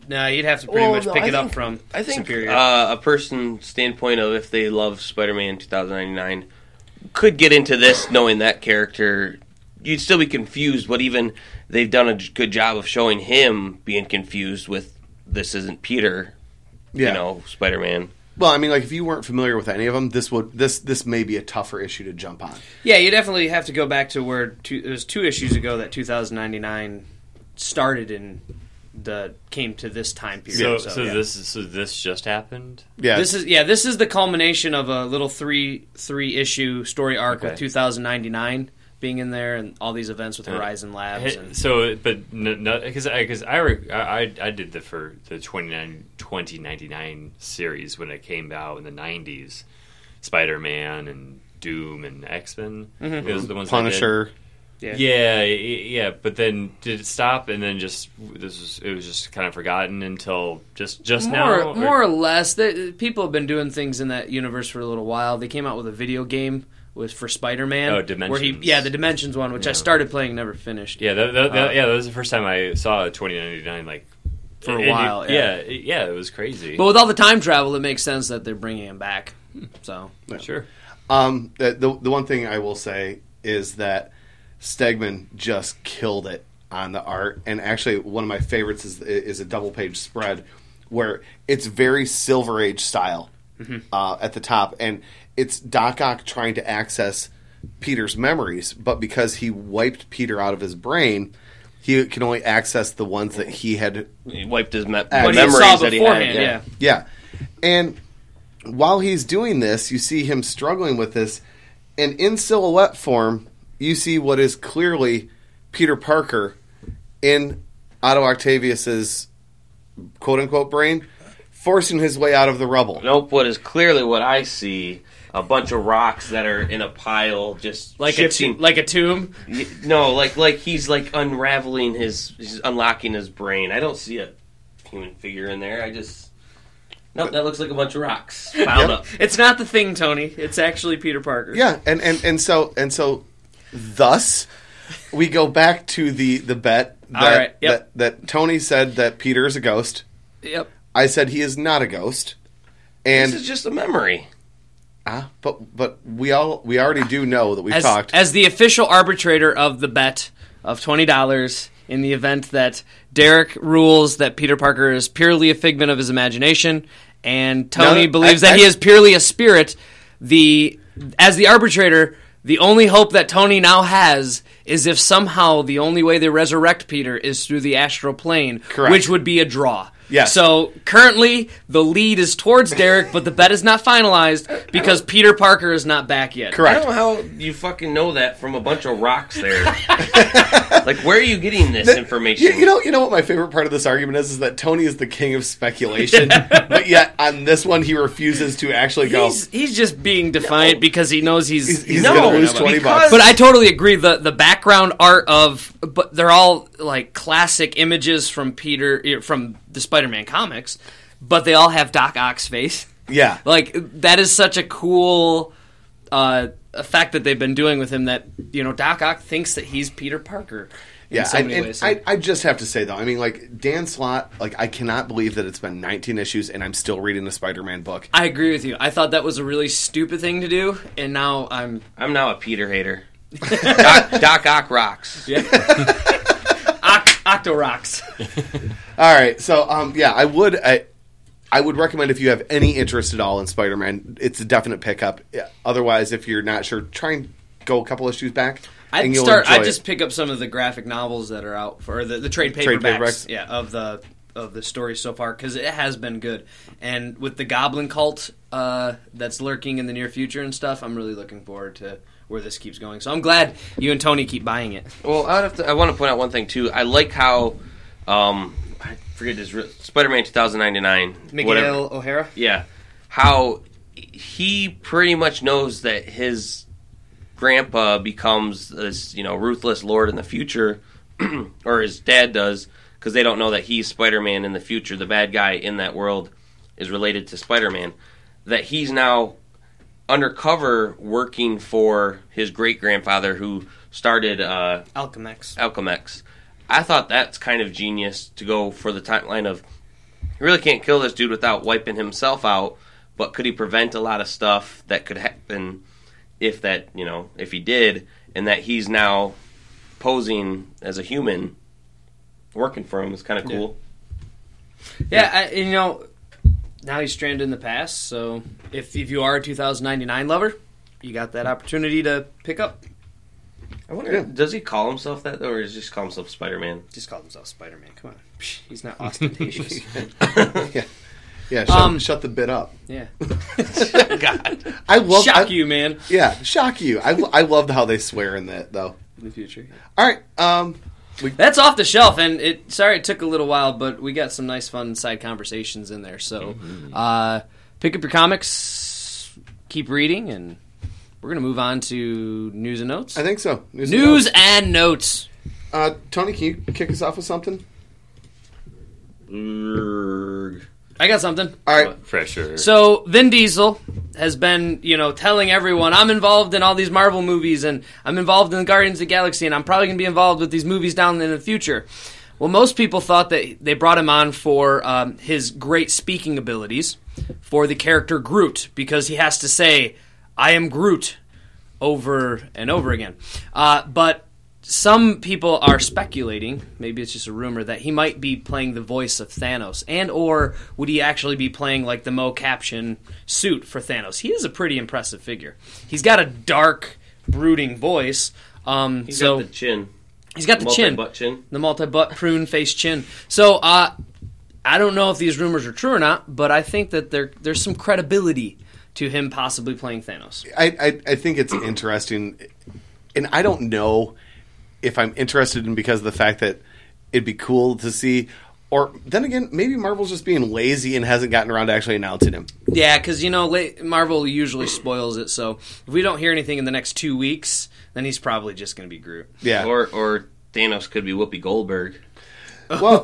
Speaker 2: No, you'd have to pretty
Speaker 1: Well,
Speaker 2: much
Speaker 1: no,
Speaker 2: pick
Speaker 1: I
Speaker 2: it up
Speaker 1: think-
Speaker 2: from
Speaker 1: I think
Speaker 2: Superior.
Speaker 1: uh, a person standpoint of if they love Spider-Man twenty ninety-nine could get into this knowing that character. You'd still be confused, but even they've done a j- good job of showing him being confused with this isn't Peter,
Speaker 3: Yeah.
Speaker 1: you know, Spider-Man.
Speaker 3: Well, I mean, like if you weren't familiar with any of them, this would this this may be a tougher issue to jump on.
Speaker 2: Yeah, you definitely have to go back to where two, it was two issues ago that two thousand ninety-nine started in the came to this time period.
Speaker 4: So,
Speaker 2: So,
Speaker 4: so
Speaker 2: yeah.
Speaker 4: this so this just happened.
Speaker 3: Yeah,
Speaker 2: This is yeah, this is the culmination of a little three three issue story arc
Speaker 4: Okay.
Speaker 2: with two thousand ninety-nine being in there and all these events with
Speaker 4: Yeah.
Speaker 2: Horizon Labs.
Speaker 4: Hey,
Speaker 2: And,
Speaker 4: So, but because I because I, re- I I did the for the twenty ninety-nine series when it came out in the nineties, Spider-Man and Doom and X-Men.
Speaker 2: Mm-hmm.
Speaker 4: Those are the ones I did.
Speaker 3: Punisher.
Speaker 2: yeah.
Speaker 4: Yeah, y- yeah, but then did it stop and then just this was it was just kind of forgotten until just just
Speaker 2: more,
Speaker 4: now? or-
Speaker 2: more or less, they, people have been doing things in that universe for a little while. They came out with a video game was for Spider-Man.
Speaker 4: Oh,
Speaker 2: Where he,
Speaker 4: Dimensions.
Speaker 2: yeah, the Dimensions one, which I
Speaker 4: Yeah.
Speaker 2: started playing, never finished.
Speaker 4: Yeah, that, that, that-
Speaker 2: Uh,
Speaker 4: yeah, that was the first time I saw twenty ninety-nine. Like
Speaker 2: For a
Speaker 4: and it-
Speaker 2: while, yeah.
Speaker 4: yeah, it- yeah, it was crazy.
Speaker 2: But with all the time travel, it makes sense that they're bringing him back. So
Speaker 4: sure.
Speaker 3: Um, the, the the one thing I will say is that Stegman just killed it on the art, and actually one of my favorites is is a double page spread where it's very Silver Age style uh, at the top, and it's Doc Ock trying to access Peter's memories, but because he wiped Peter out of his brain, he can only access the ones that he had.
Speaker 1: He wiped his me-
Speaker 3: What he
Speaker 1: memories
Speaker 2: saw
Speaker 1: that he
Speaker 2: beforehand,
Speaker 1: had.
Speaker 2: yeah.
Speaker 3: Yeah. And while he's doing this, you see him struggling with this. And in silhouette form, you see what is clearly Peter Parker in Otto Octavius's quote-unquote brain, forcing his way out of the rubble.
Speaker 1: Nope, what is clearly what I see, a bunch of rocks that are in a pile just
Speaker 2: like a
Speaker 1: shifting.
Speaker 2: to- like a tomb.
Speaker 1: Y- No, like like he's like unraveling his, he's unlocking his brain. I don't see a human figure in there. I just nope, that looks like a bunch of rocks piled
Speaker 3: Yep.
Speaker 1: up.
Speaker 2: It's not the Thing, Tony. It's actually Peter Parker.
Speaker 3: Yeah, and, and, and so and so thus we go back to the, the bet that,
Speaker 2: All right, yep.
Speaker 3: that that Tony said that Peter is a ghost.
Speaker 2: Yep.
Speaker 3: I said he is not a ghost. And
Speaker 1: This is just a memory.
Speaker 3: ah, but but we all we already do know that we've
Speaker 2: As,
Speaker 3: talked.
Speaker 2: as the official arbitrator of the bet of twenty dollars in the event that Derek rules that Peter Parker is purely a figment of his imagination and Tony
Speaker 3: No,
Speaker 2: believes
Speaker 3: I-
Speaker 2: that
Speaker 3: I-
Speaker 2: he is purely a spirit, the as the arbitrator, the only hope that Tony now has is if somehow the only way they resurrect Peter is through the astral plane,
Speaker 3: Correct.
Speaker 2: which would be a draw.
Speaker 3: Yes.
Speaker 2: So currently the lead is towards Derek, but the bet is not finalized because Peter Parker is not back yet.
Speaker 1: I
Speaker 3: Correct.
Speaker 1: don't know how you fucking know that from a bunch of rocks there. Like, where are you getting this information?
Speaker 3: You, you know, you know what my favorite part of this argument is, is that Tony is the king of speculation, but yet on this one he refuses to actually go.
Speaker 2: He's he's just being defiant because he knows he's,
Speaker 3: He's, he's
Speaker 1: No,
Speaker 3: going to lose twenty bucks.
Speaker 2: But I totally agree. The the background art of, but they're all like classic images from Peter from the Spider-Man comics, but they all have Doc Ock's face.
Speaker 3: Yeah,
Speaker 2: Like that is such a cool uh, effect that they've been doing with him. That you know, Doc Ock thinks that he's Peter Parker. in
Speaker 3: yeah.
Speaker 2: so
Speaker 3: I,
Speaker 2: many
Speaker 3: and
Speaker 2: ways.
Speaker 3: I, I just have to say though, I mean, like Dan Slott, like I cannot believe that it's been nineteen issues and I'm still reading the Spider-Man book.
Speaker 2: I agree with you. I thought that was a really stupid thing to do, and now I'm
Speaker 1: I'm now a Peter hater. Doc, Doc Ock rocks.
Speaker 2: yeah. Oct- Octorocks.
Speaker 3: All right, so um, yeah, I would I, I would recommend if you have any interest at all in Spider-Man, it's a definite pickup. Yeah, otherwise, if you're not sure, try and go a couple issues back.
Speaker 2: I'd
Speaker 3: and you'll
Speaker 2: start.
Speaker 3: enjoy
Speaker 2: I'd
Speaker 3: it.
Speaker 2: just pick up some of the graphic novels that are out for or the the trade paperbacks.
Speaker 3: Trade paperbacks.
Speaker 2: Yeah, of the of the story so far because it has been good. And with the Goblin cult uh, that's lurking in the near future and stuff, I'm really looking forward to where this keeps going. So I'm glad you and Tony keep buying it.
Speaker 1: Well, I have to. I want to point out one thing too. I like how, um, I forget his re- Spider-Man twenty ninety-nine.
Speaker 2: Miguel
Speaker 1: whatever.
Speaker 2: O'Hara.
Speaker 1: Yeah, how he pretty much knows that his grandpa becomes this, you know, ruthless lord in the future, or his dad does, because they don't know that he's Spider-Man in the future. The bad guy in that world is related to Spider-Man. That he's now undercover working for his great-grandfather who started uh,
Speaker 2: Alchemex.
Speaker 1: Alchemex. I thought that's kind of genius to go for the timeline of he really can't kill this dude without wiping himself out. But could he prevent a lot of stuff that could happen if that, you know, if he did, and that he's now posing as a human working for him is kind of cool.
Speaker 2: Yeah, I, you know, now he's stranded in the past, so if if you are a two thousand ninety-nine lover, you got that opportunity to pick up.
Speaker 1: I wonder, yeah. does he call himself that, or does he just call himself Spider-Man?
Speaker 2: Just call himself Spider-Man. Come on. Psh, he's not ostentatious.
Speaker 3: yeah. Yeah, shut, um, shut the bit up.
Speaker 2: Yeah.
Speaker 3: God. I love
Speaker 2: Shock
Speaker 3: I,
Speaker 2: you, man.
Speaker 3: Yeah, shock you. I, I loved how they swear in that, though.
Speaker 2: In the future. Yeah.
Speaker 3: All right. Um, we,
Speaker 2: That's off the shelf, and it. sorry it took a little while, but we got some nice, fun side conversations in there. So mm-hmm. uh, pick up your comics, keep reading, and we're going to move on to news and notes.
Speaker 3: I think so.
Speaker 2: News, news and notes.
Speaker 3: And notes. Uh, Tony, can you kick us off with something?
Speaker 1: Urgh.
Speaker 2: I got something.
Speaker 3: All right.
Speaker 4: For sure.
Speaker 2: So, Vin Diesel has been, you know, telling everyone, I'm involved in all these Marvel movies, and I'm involved in Guardians of the Galaxy, and I'm probably going to be involved with these movies down in the future. Well, most people thought that they brought him on for um, his great speaking abilities for the character Groot, because he has to say, I am Groot, over and over again. Uh, but some people are speculating, maybe it's just a rumor, that he might be playing the voice of Thanos, and or would he actually be playing like the Mo-Caption suit for Thanos? He is a pretty impressive figure. He's got a dark, brooding voice. Um,
Speaker 1: he's
Speaker 2: so
Speaker 1: got the chin.
Speaker 2: He's got the, the chin.
Speaker 1: Multi-butt chin.
Speaker 2: The multi-butt prune face chin. So uh, I don't know if these rumors are true or not, but I think that there there's some credibility to him possibly playing Thanos.
Speaker 3: I, I, I think it's interesting, and I don't know if I'm interested in because of the fact that it'd be cool to see, or then again, maybe Marvel's just being lazy and hasn't gotten around to actually announcing him.
Speaker 2: Yeah, because, you know, Marvel usually spoils it, so if we don't hear anything in the next two weeks, then he's probably just going to be Groot.
Speaker 3: Yeah.
Speaker 1: Or or Thanos could be Whoopi Goldberg.
Speaker 3: Well,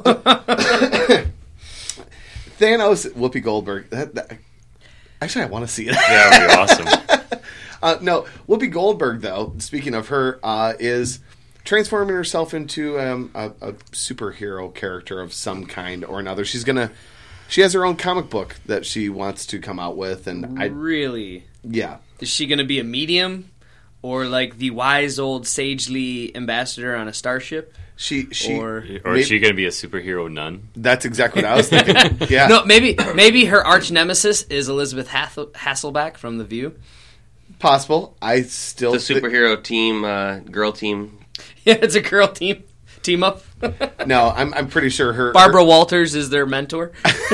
Speaker 3: Thanos, Whoopi Goldberg, that, that, actually I want to see it.
Speaker 4: Yeah, that would be awesome.
Speaker 3: uh, no, Whoopi Goldberg, though, speaking of her, uh, is transforming herself into um, a, a superhero character of some kind or another. She's gonna, she has her own comic book that she wants to come out with, and I
Speaker 2: really,
Speaker 3: yeah,
Speaker 2: is she gonna be a medium or like the wise old sagely ambassador on a starship?
Speaker 3: She she
Speaker 2: or,
Speaker 4: or
Speaker 3: maybe,
Speaker 4: is she going to be a superhero nun?
Speaker 3: That's exactly what I was thinking. Yeah,
Speaker 2: no, maybe maybe her arch nemesis is Elizabeth Hassel- Hasselbeck from The View.
Speaker 3: Possible. I still
Speaker 1: the superhero th- team, uh, girl team.
Speaker 2: Yeah, it's a girl team team up.
Speaker 3: No, I'm I'm pretty sure her
Speaker 2: Barbara
Speaker 3: her,
Speaker 2: Walters is their mentor.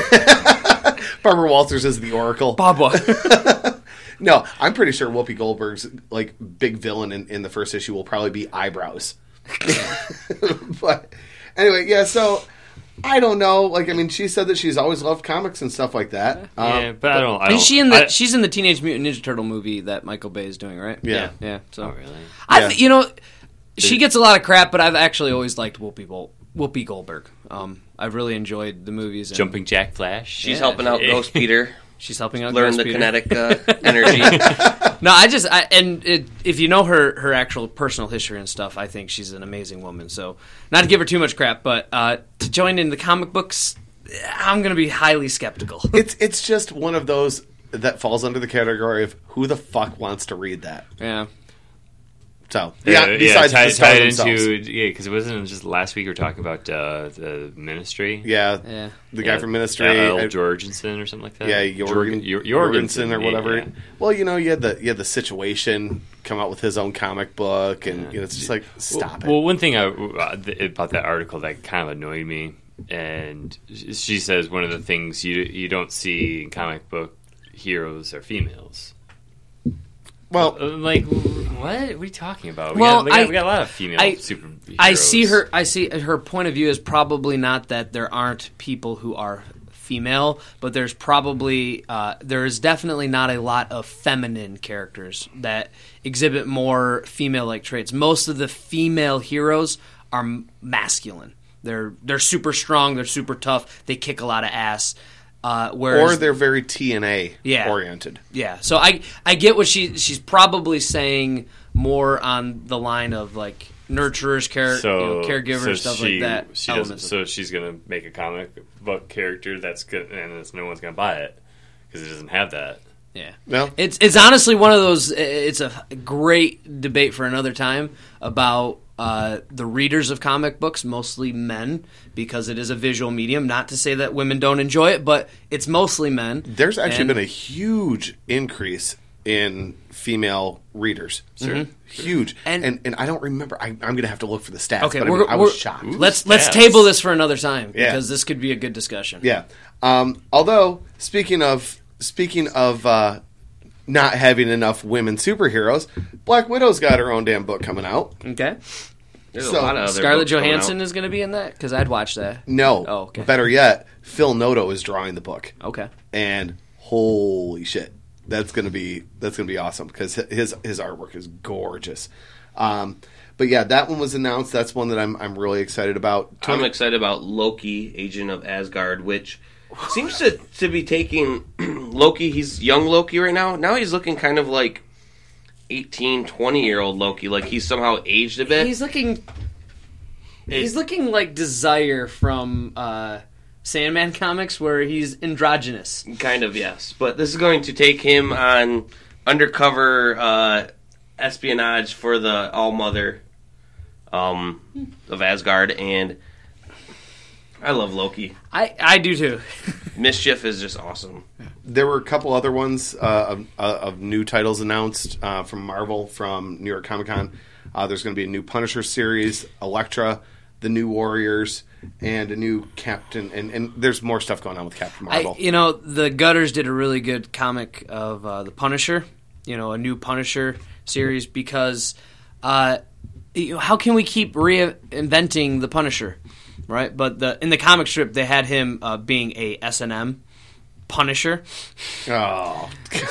Speaker 3: Barbara Walters is the Oracle.
Speaker 2: Barbara.
Speaker 3: No, I'm pretty sure Whoopi Goldberg's like big villain in, in the first issue will probably be eyebrows. But anyway, yeah. So I don't know. Like, I mean, she said that she's always loved comics and stuff like that.
Speaker 4: Yeah,
Speaker 3: um,
Speaker 4: but I don't. I don't
Speaker 2: is she in the?
Speaker 4: I,
Speaker 2: she's in the Teenage Mutant Ninja Turtle movie that Michael Bay is doing, right?
Speaker 3: Yeah,
Speaker 2: yeah. So,
Speaker 4: oh, really?
Speaker 2: I,
Speaker 3: Yeah.
Speaker 2: you know, she gets a lot of crap, but I've actually always liked Whoopi, Bol- Whoopi Goldberg. Um, I've really enjoyed the movies. And
Speaker 4: Jumping Jack Flash.
Speaker 1: She's
Speaker 2: Yeah.
Speaker 1: helping out Ghost Peter.
Speaker 2: She's helping out.
Speaker 1: Learn
Speaker 2: Ghost
Speaker 1: the
Speaker 2: Peter.
Speaker 1: kinetic uh, energy.
Speaker 2: No, I just I, and it, if you know her her actual personal history and stuff, I think she's an amazing woman. So, not to give her too much crap, but uh, to join in the comic books, I'm going to be highly skeptical.
Speaker 3: it's it's just one of those that falls under the category of who the fuck wants to read that.
Speaker 2: Yeah.
Speaker 3: So
Speaker 4: Yeah,
Speaker 3: yeah,
Speaker 4: yeah,
Speaker 3: besides
Speaker 4: tied,
Speaker 3: the stars
Speaker 4: tied
Speaker 3: themselves.
Speaker 4: into yeah, because it wasn't just last week we were talking about uh, the Ministry.
Speaker 3: Yeah,
Speaker 2: Yeah.
Speaker 3: the guy
Speaker 4: Yeah,
Speaker 3: from Ministry,
Speaker 4: L.
Speaker 3: I-
Speaker 4: Jorgensen or something like that.
Speaker 3: yeah, Jorgen,
Speaker 4: Jor-
Speaker 3: Jorgensen or
Speaker 4: yeah,
Speaker 3: whatever.
Speaker 4: yeah.
Speaker 3: Well, you know, you had the you had the Situation come out with his own comic book, and you know, it's just like stop
Speaker 4: well,
Speaker 3: it.
Speaker 4: Well, one thing I, uh, th- about that article that kind of annoyed me, and she says one of the things you you don't see in comic book heroes are females.
Speaker 3: Well,
Speaker 4: Uh, like what? What are you talking about? We,
Speaker 2: Well,
Speaker 4: got, we, got,
Speaker 2: I-
Speaker 4: we got a lot of female
Speaker 2: I-
Speaker 4: superheroes.
Speaker 2: I see her. I see her point of view is probably not that there aren't people who are female, but there's probably uh, there is definitely not a lot of feminine characters that exhibit more female-like traits. Most of the female heroes are m- masculine. They're they're super strong. They're super tough. They kick a lot of ass. Uh, whereas
Speaker 3: or they're very T N A
Speaker 2: Yeah.
Speaker 3: oriented.
Speaker 2: Yeah, so I I get what she she's probably saying more on the line of like nurturers, care,
Speaker 4: So
Speaker 2: you know, caregivers,
Speaker 4: so
Speaker 2: stuff
Speaker 4: she,
Speaker 2: like that.
Speaker 4: She
Speaker 2: elements
Speaker 4: doesn't,
Speaker 2: of-
Speaker 4: so she's gonna make a comic book character that's good, and it's, no one's gonna buy it because it doesn't have that.
Speaker 2: Yeah,
Speaker 3: No?
Speaker 2: it's it's honestly one of those. It's a great debate for another time about uh, the readers of comic books, mostly men, because it is a visual medium. Not to say that women don't enjoy it, but it's mostly men.
Speaker 3: There's actually
Speaker 2: And-
Speaker 3: been a huge increase in female readers. Sure. Huge. And,
Speaker 2: And-
Speaker 3: and I don't remember. I, I'm going to have to look for the stats.
Speaker 2: Okay,
Speaker 3: but I,
Speaker 2: we're,
Speaker 3: mean, I was
Speaker 2: we're-
Speaker 3: shocked.
Speaker 2: Let's let's
Speaker 4: stats.
Speaker 2: table this for another time
Speaker 3: Yeah.
Speaker 2: because this could be a good discussion.
Speaker 3: Yeah. Um, although speaking of speaking of uh, not having enough women superheroes, Black Widow's got her own damn book coming out.
Speaker 2: Okay.
Speaker 1: There's
Speaker 3: So,
Speaker 1: a lot of other
Speaker 2: Scarlett
Speaker 1: books coming
Speaker 2: Johansson
Speaker 1: out.
Speaker 2: is going to be in that because I'd watch that.
Speaker 3: No.
Speaker 2: Oh, okay.
Speaker 3: Better yet, Phil Noto is drawing the book,
Speaker 2: Okay.
Speaker 3: and holy shit, that's gonna be that's gonna be awesome because his his artwork is gorgeous. Um, but yeah, that one was announced. That's one that I'm I'm really excited about.
Speaker 1: I'm
Speaker 3: Tony-
Speaker 1: excited about Loki, Agent of Asgard, which seems to, to be taking Loki. He's young Loki right now. Now he's looking kind of like eighteen, twenty-year-old Loki. Like he's somehow aged a bit.
Speaker 2: He's looking. He's looking like Desire from uh, Sandman comics, where he's androgynous.
Speaker 1: Kind of, yes. But this is going to take him on undercover uh, espionage for the All-Mother um, of Asgard, and I love Loki.
Speaker 2: I, I do too.
Speaker 1: Mischief is just awesome.
Speaker 3: There were a couple other ones uh, of, uh, of new titles announced uh, from Marvel from New York Comic Con. Uh, there's going to be a new Punisher series, Elektra, the new Warriors, and a new Captain. And, and there's more stuff going on with Captain Marvel.
Speaker 2: I, you know, the Gutters did a really good comic of uh, the Punisher. You know, a new Punisher series because uh, you know, how can we keep reinventing the Punisher, right? But the in the comic strip they had him uh, being a S and M Punisher.
Speaker 3: Oh,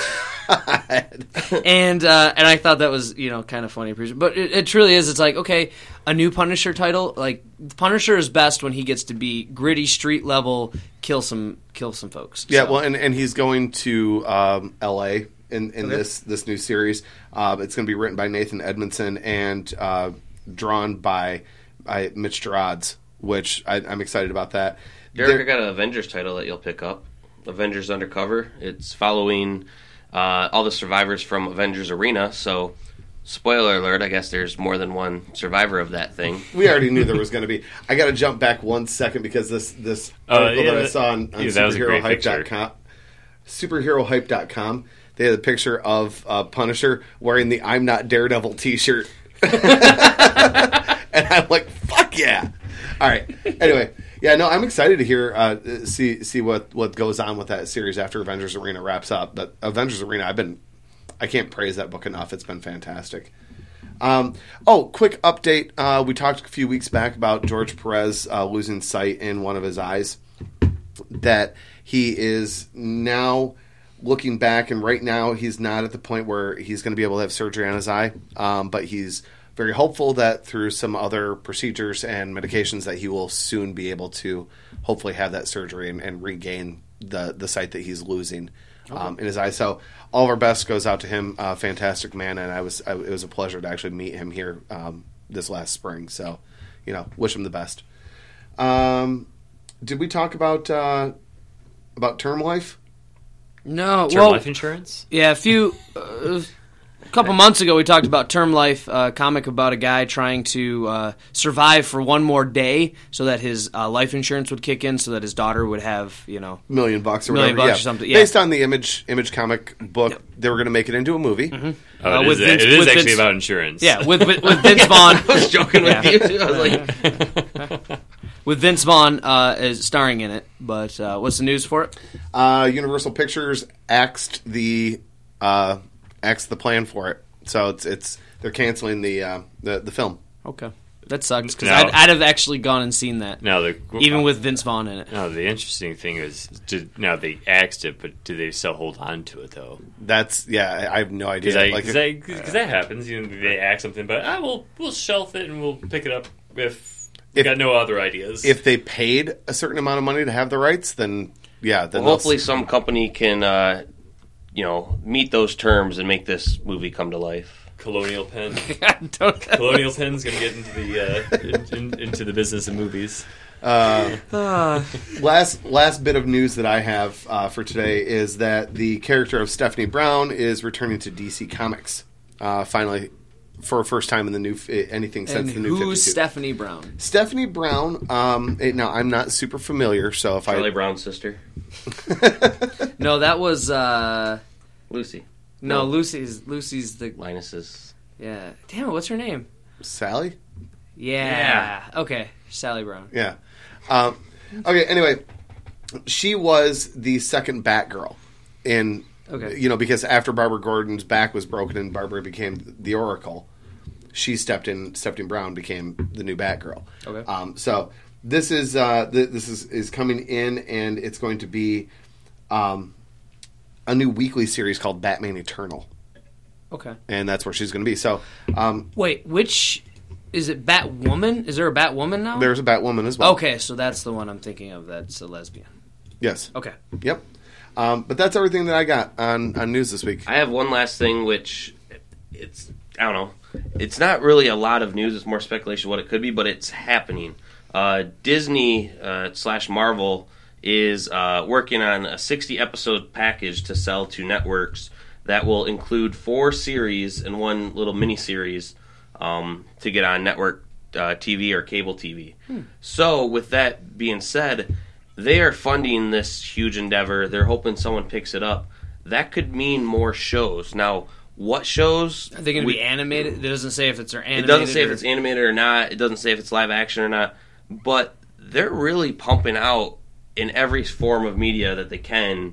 Speaker 2: and uh, and I thought that was you know kind of funny, but it, it truly is. It's like okay, a new Punisher title. Like Punisher is best when he gets to be gritty, street level, kill some kill some folks.
Speaker 3: yeah.
Speaker 2: So-
Speaker 3: Well, and, and he's going to um, L A in, in
Speaker 2: Okay.
Speaker 3: this this new series. Uh, it's going to be written by Nathan Edmondson and uh, drawn by by Mitch Gerards, which I, I'm excited about that.
Speaker 1: Derek,
Speaker 3: There-
Speaker 1: I got an Avengers title that you'll pick up. Avengers Undercover. It's following uh, all the survivors from Avengers Arena. So, spoiler alert, I guess there's more than one survivor of that thing.
Speaker 3: We already knew there was going to be. I got to jump back one second because this this
Speaker 4: Uh,
Speaker 3: article
Speaker 4: yeah,
Speaker 3: that I
Speaker 4: that-
Speaker 3: saw on, on
Speaker 4: yeah, that was a great
Speaker 3: superhero hype dot com, superhero hype dot com, they had a picture of uh, Punisher wearing the "I'm Not Daredevil" T-shirt, and I'm like, "Fuck yeah!" All right. Anyway, yeah, no, I'm excited to hear uh, see see what, what goes on with that series after Avengers Arena wraps up. But Avengers Arena, I've been I can't praise that book enough. It's been fantastic. Um, oh, quick update. Uh, we talked a few weeks back about George Perez uh, losing sight in one of his eyes. That he is now looking back, and right now he's not at the point where he's going to be able to have surgery on his eye. Um, but he's very hopeful that through some other procedures and medications that he will soon be able to hopefully have that surgery and, and regain the, the sight that he's losing um, in his eye. So all of our best goes out to him. Uh, fantastic man, and I was I, it was a pleasure to actually meet him here um, this last spring. So, you know, wish him the best. Um, did we talk about uh, about term life?
Speaker 2: no,
Speaker 4: Term
Speaker 2: well,
Speaker 4: life insurance?
Speaker 2: yeah, a few. Uh, A couple months ago, we talked about Term Life, a uh, comic about a guy trying to uh, survive for one more day so that his uh, life insurance would kick in so that his daughter would have, you know...
Speaker 3: Million bucks or
Speaker 2: Million
Speaker 3: whatever.
Speaker 2: bucks
Speaker 3: yeah.
Speaker 2: or something, yeah.
Speaker 3: Based on the image image comic book, they were going to make it into a movie.
Speaker 4: Oh,
Speaker 2: Uh,
Speaker 4: it
Speaker 2: with
Speaker 4: is,
Speaker 2: Vince-
Speaker 4: it is
Speaker 2: with
Speaker 4: actually
Speaker 2: Vince-
Speaker 4: about insurance.
Speaker 2: Yeah, with, with, with Vince Vaughn...
Speaker 1: I was joking with
Speaker 2: Yeah.
Speaker 1: you, too. I was like,
Speaker 2: with Vince Vaughn uh, as starring in it. But uh, what's the news for it?
Speaker 3: Uh, Universal Pictures axed the uh, axed the plan for it, so it's it's they're canceling the uh, the the film.
Speaker 2: Okay. That sucks, because
Speaker 4: No.
Speaker 2: I'd, I'd have actually gone and seen that,
Speaker 4: Now the
Speaker 2: even with Vince Vaughn in it.
Speaker 4: no, the interesting thing is, did, now they axed it, but do they still hold on to it though?
Speaker 3: That's yeah, I I have no idea.
Speaker 4: Because
Speaker 3: like,
Speaker 4: like, that happens. You know, they axe something, but ah, we'll we'll shelf it and we'll pick it up if we
Speaker 3: If-
Speaker 4: got no other ideas.
Speaker 3: if they paid a certain amount of money to have the rights, then yeah, then
Speaker 1: well,
Speaker 3: they'll-
Speaker 1: hopefully some company can, uh, you know, meet those terms and make this movie come to life.
Speaker 4: Colonial Pen.
Speaker 2: Don't-
Speaker 4: Colonial Pen's going to get into the uh, in, in, into the business of movies.
Speaker 3: Uh,
Speaker 2: Ah.
Speaker 3: last last bit of news that I have uh, for today is that the character of Stephanie Brown is returning to D C Comics. Uh, finally, for a first time in the new anything since
Speaker 2: and
Speaker 3: the new
Speaker 2: who's
Speaker 3: fifty-two.
Speaker 2: Stephanie Brown?
Speaker 3: Stephanie Brown. Um, it, now I'm not super familiar, so if
Speaker 1: Charlie
Speaker 3: I
Speaker 1: Brown's sister,
Speaker 2: No, that was uh,
Speaker 1: Lucy.
Speaker 2: no,
Speaker 1: No.
Speaker 2: Lucy's Lucy's the
Speaker 1: Linus's.
Speaker 2: yeah. Damn it, what's her name?
Speaker 3: Sally.
Speaker 2: Yeah. Okay, Sally Brown.
Speaker 3: Yeah. Um, okay. Anyway, she was the second Batgirl in.
Speaker 2: Okay.
Speaker 3: You know, because after Barbara Gordon's back was broken and Barbara became the Oracle, she stepped in. Stephanie Brown became the new Batgirl.
Speaker 2: Okay.
Speaker 3: Um, so this is uh, th- this is, is coming in, and it's going to be um, a new weekly series called Batman Eternal,
Speaker 2: Okay.
Speaker 3: and that's where she's going to be. So um,
Speaker 2: Wait, which is it? Batwoman? Is there a Batwoman now?
Speaker 3: there's a Batwoman as well.
Speaker 2: Okay, so that's the one I'm thinking of. That's a lesbian.
Speaker 3: Yes.
Speaker 2: Okay.
Speaker 3: Yep. Um, but that's everything that I got on, on news this week.
Speaker 1: I have one last thing, which it's I don't know. It's not really a lot of news. It's more speculation of what it could be, but it's happening. Uh, Disney uh, slash Marvel is uh, working on a sixty episode package to sell to networks that will include four series and one little mini series um, to get on network uh, T V or cable T V. Hmm. So, with that being said, they are funding this huge endeavor. They're hoping someone picks it up. That could mean more shows. Now, what shows?
Speaker 2: Are they going to
Speaker 1: we-
Speaker 2: be animated? It doesn't say if it's or
Speaker 1: It
Speaker 2: animated.
Speaker 1: doesn't say if
Speaker 2: or-
Speaker 1: it's animated or not. It doesn't say if it's live action or not. But they're really pumping out in every form of media that they can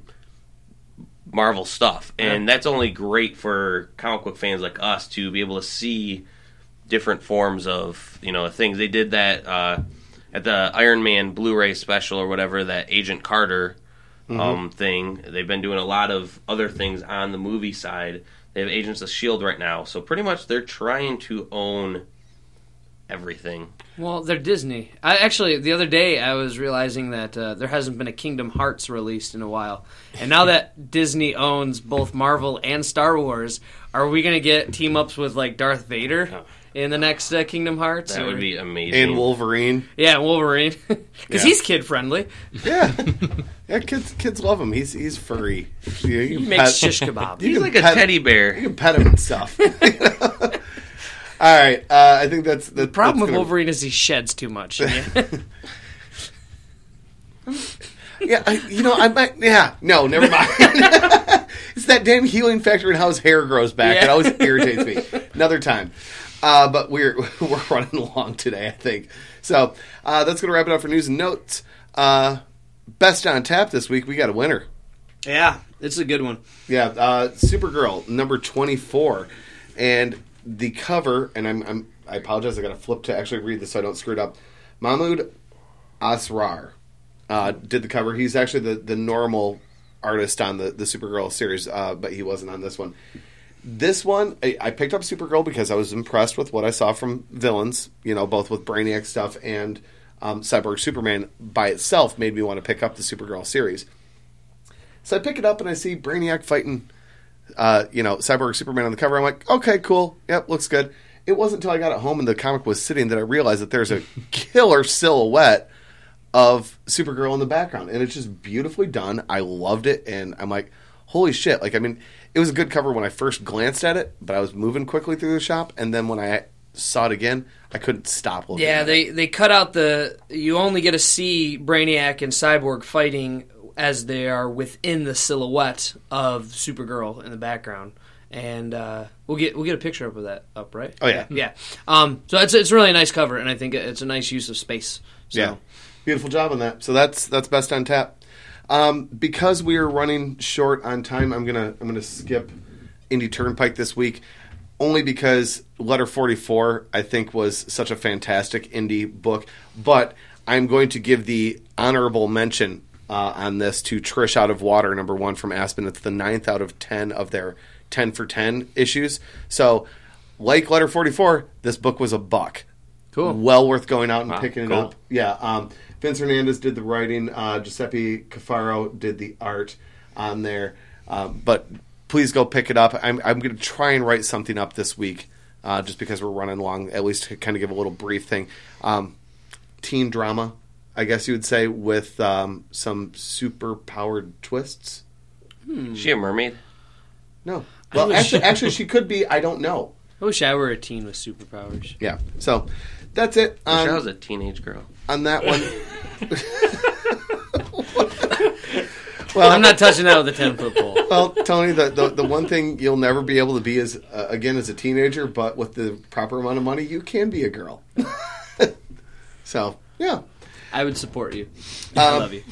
Speaker 1: Marvel stuff. And
Speaker 2: Yeah.
Speaker 1: that's only great for comic book fans like us to be able to see different forms of, you know, things. They did that uh, at the Iron Man Blu-ray special or whatever, that Agent Carter um, thing. They've been doing a lot of other things on the movie side. They have Agents of S H I E L D right now. So pretty much they're trying to own everything.
Speaker 2: Well, they're Disney. I actually the other day I was realizing that uh, there hasn't been a Kingdom Hearts released in a while, and now that Disney owns both Marvel and Star Wars, are we going to get team ups with like Darth Vader
Speaker 4: Oh.
Speaker 2: in the next uh, Kingdom Hearts?
Speaker 1: That
Speaker 2: or-
Speaker 1: would be amazing.
Speaker 3: And Wolverine.
Speaker 2: yeah, Wolverine, because
Speaker 3: Yeah.
Speaker 2: he's kid friendly.
Speaker 3: Yeah. Yeah, kids kids love him. He's he's furry. You, you
Speaker 2: He
Speaker 3: can
Speaker 2: makes
Speaker 3: pet-
Speaker 2: shish kebab.
Speaker 3: You
Speaker 1: He's
Speaker 3: can
Speaker 1: like a
Speaker 3: pet-
Speaker 1: teddy
Speaker 3: You
Speaker 1: bear.
Speaker 3: can pet him and stuff. All right, uh, I think that's the
Speaker 2: The problem with
Speaker 3: gonna,
Speaker 2: Wolverine is he sheds too much. Yeah.
Speaker 3: Yeah, I, you know, I might. Yeah, no, never mind. It's that damn healing factor and how his hair grows back. It
Speaker 2: Yeah.
Speaker 3: always irritates me. Another time. Uh, but we're we're running along today, I think. So uh, that's going to wrap it up for news and notes. Uh, best on tap this week. We got a winner.
Speaker 2: yeah, it's a good one.
Speaker 3: Yeah, uh, Supergirl number twenty-four, and the cover. And I'm, I'm I apologize. I got to flip to actually read this so I don't screw it up. Mahmoud Asrar uh, did the cover. He's actually the, the normal artist on the the Supergirl series, uh, but he wasn't on this one. This one, I, I picked up Supergirl because I was impressed with what I saw from Villains. You know, both with Brainiac stuff and um, Cyborg Superman by itself made me want to pick up the Supergirl series. So I pick it up and I see Brainiac fighting, uh, you know, Cyborg Superman on the cover. I'm like, okay, cool. Yep, looks good. It wasn't until I got it home and the comic was sitting that I realized that there's a killer silhouette of Supergirl in the background. And it's just beautifully done. I loved it. And I'm like, holy shit. Like, I mean, it was a good cover when I first glanced at it, but I was moving quickly through the shop. And then when I saw it again, I couldn't stop looking
Speaker 2: Yeah,
Speaker 3: at
Speaker 2: they,
Speaker 3: it.
Speaker 2: they cut out the... You only get to see Brainiac and Cyborg fighting as they are within the silhouette of Supergirl in the background. And uh, we'll get we'll get a picture of that up, right?
Speaker 3: Oh, yeah.
Speaker 2: Yeah. Um, so it's, it's really a nice cover, and I think it's a nice use of space. So.
Speaker 3: Yeah, beautiful job on that. So that's that's best on tap. Um, because we are running short on time, I'm gonna I'm gonna skip Indie Turnpike this week, only because Letter forty-four I think was such a fantastic indie book. But I'm going to give the honorable mention uh, on this to Trish Out of Water, number one from Aspen. It's the ninth out of ten of their ten for ten issues. So, like Letter forty-four, this book was a buck.
Speaker 2: Cool.
Speaker 3: Well worth going out and
Speaker 4: Wow,
Speaker 3: picking it
Speaker 4: cool.
Speaker 3: up. Yeah. Um, Vince Hernandez did the writing. Uh, Giuseppe Cafaro did the art on there. Um, but please go pick it up. I'm, I'm going to try and write something up this week, uh, just because we're running long, at least to kind of give a little brief thing. Um, teen drama, I guess you would say, with um, some super-powered twists.
Speaker 1: Hmm. Is she a mermaid?
Speaker 3: No. Well, actually, actually, she could be. I don't know.
Speaker 2: I wish I were a teen with superpowers.
Speaker 3: Yeah. So, that's it.
Speaker 1: I wish
Speaker 3: Um,
Speaker 1: I was a teenage girl.
Speaker 3: on that one. Well,
Speaker 2: I'm not touching that with a ten-foot pole.
Speaker 3: Well, Tony, the, the the one thing you'll never be able to be is uh, again as a teenager, but with the proper amount of money, you can be a girl. So, yeah.
Speaker 2: I would support you. I
Speaker 3: Um,
Speaker 2: love you.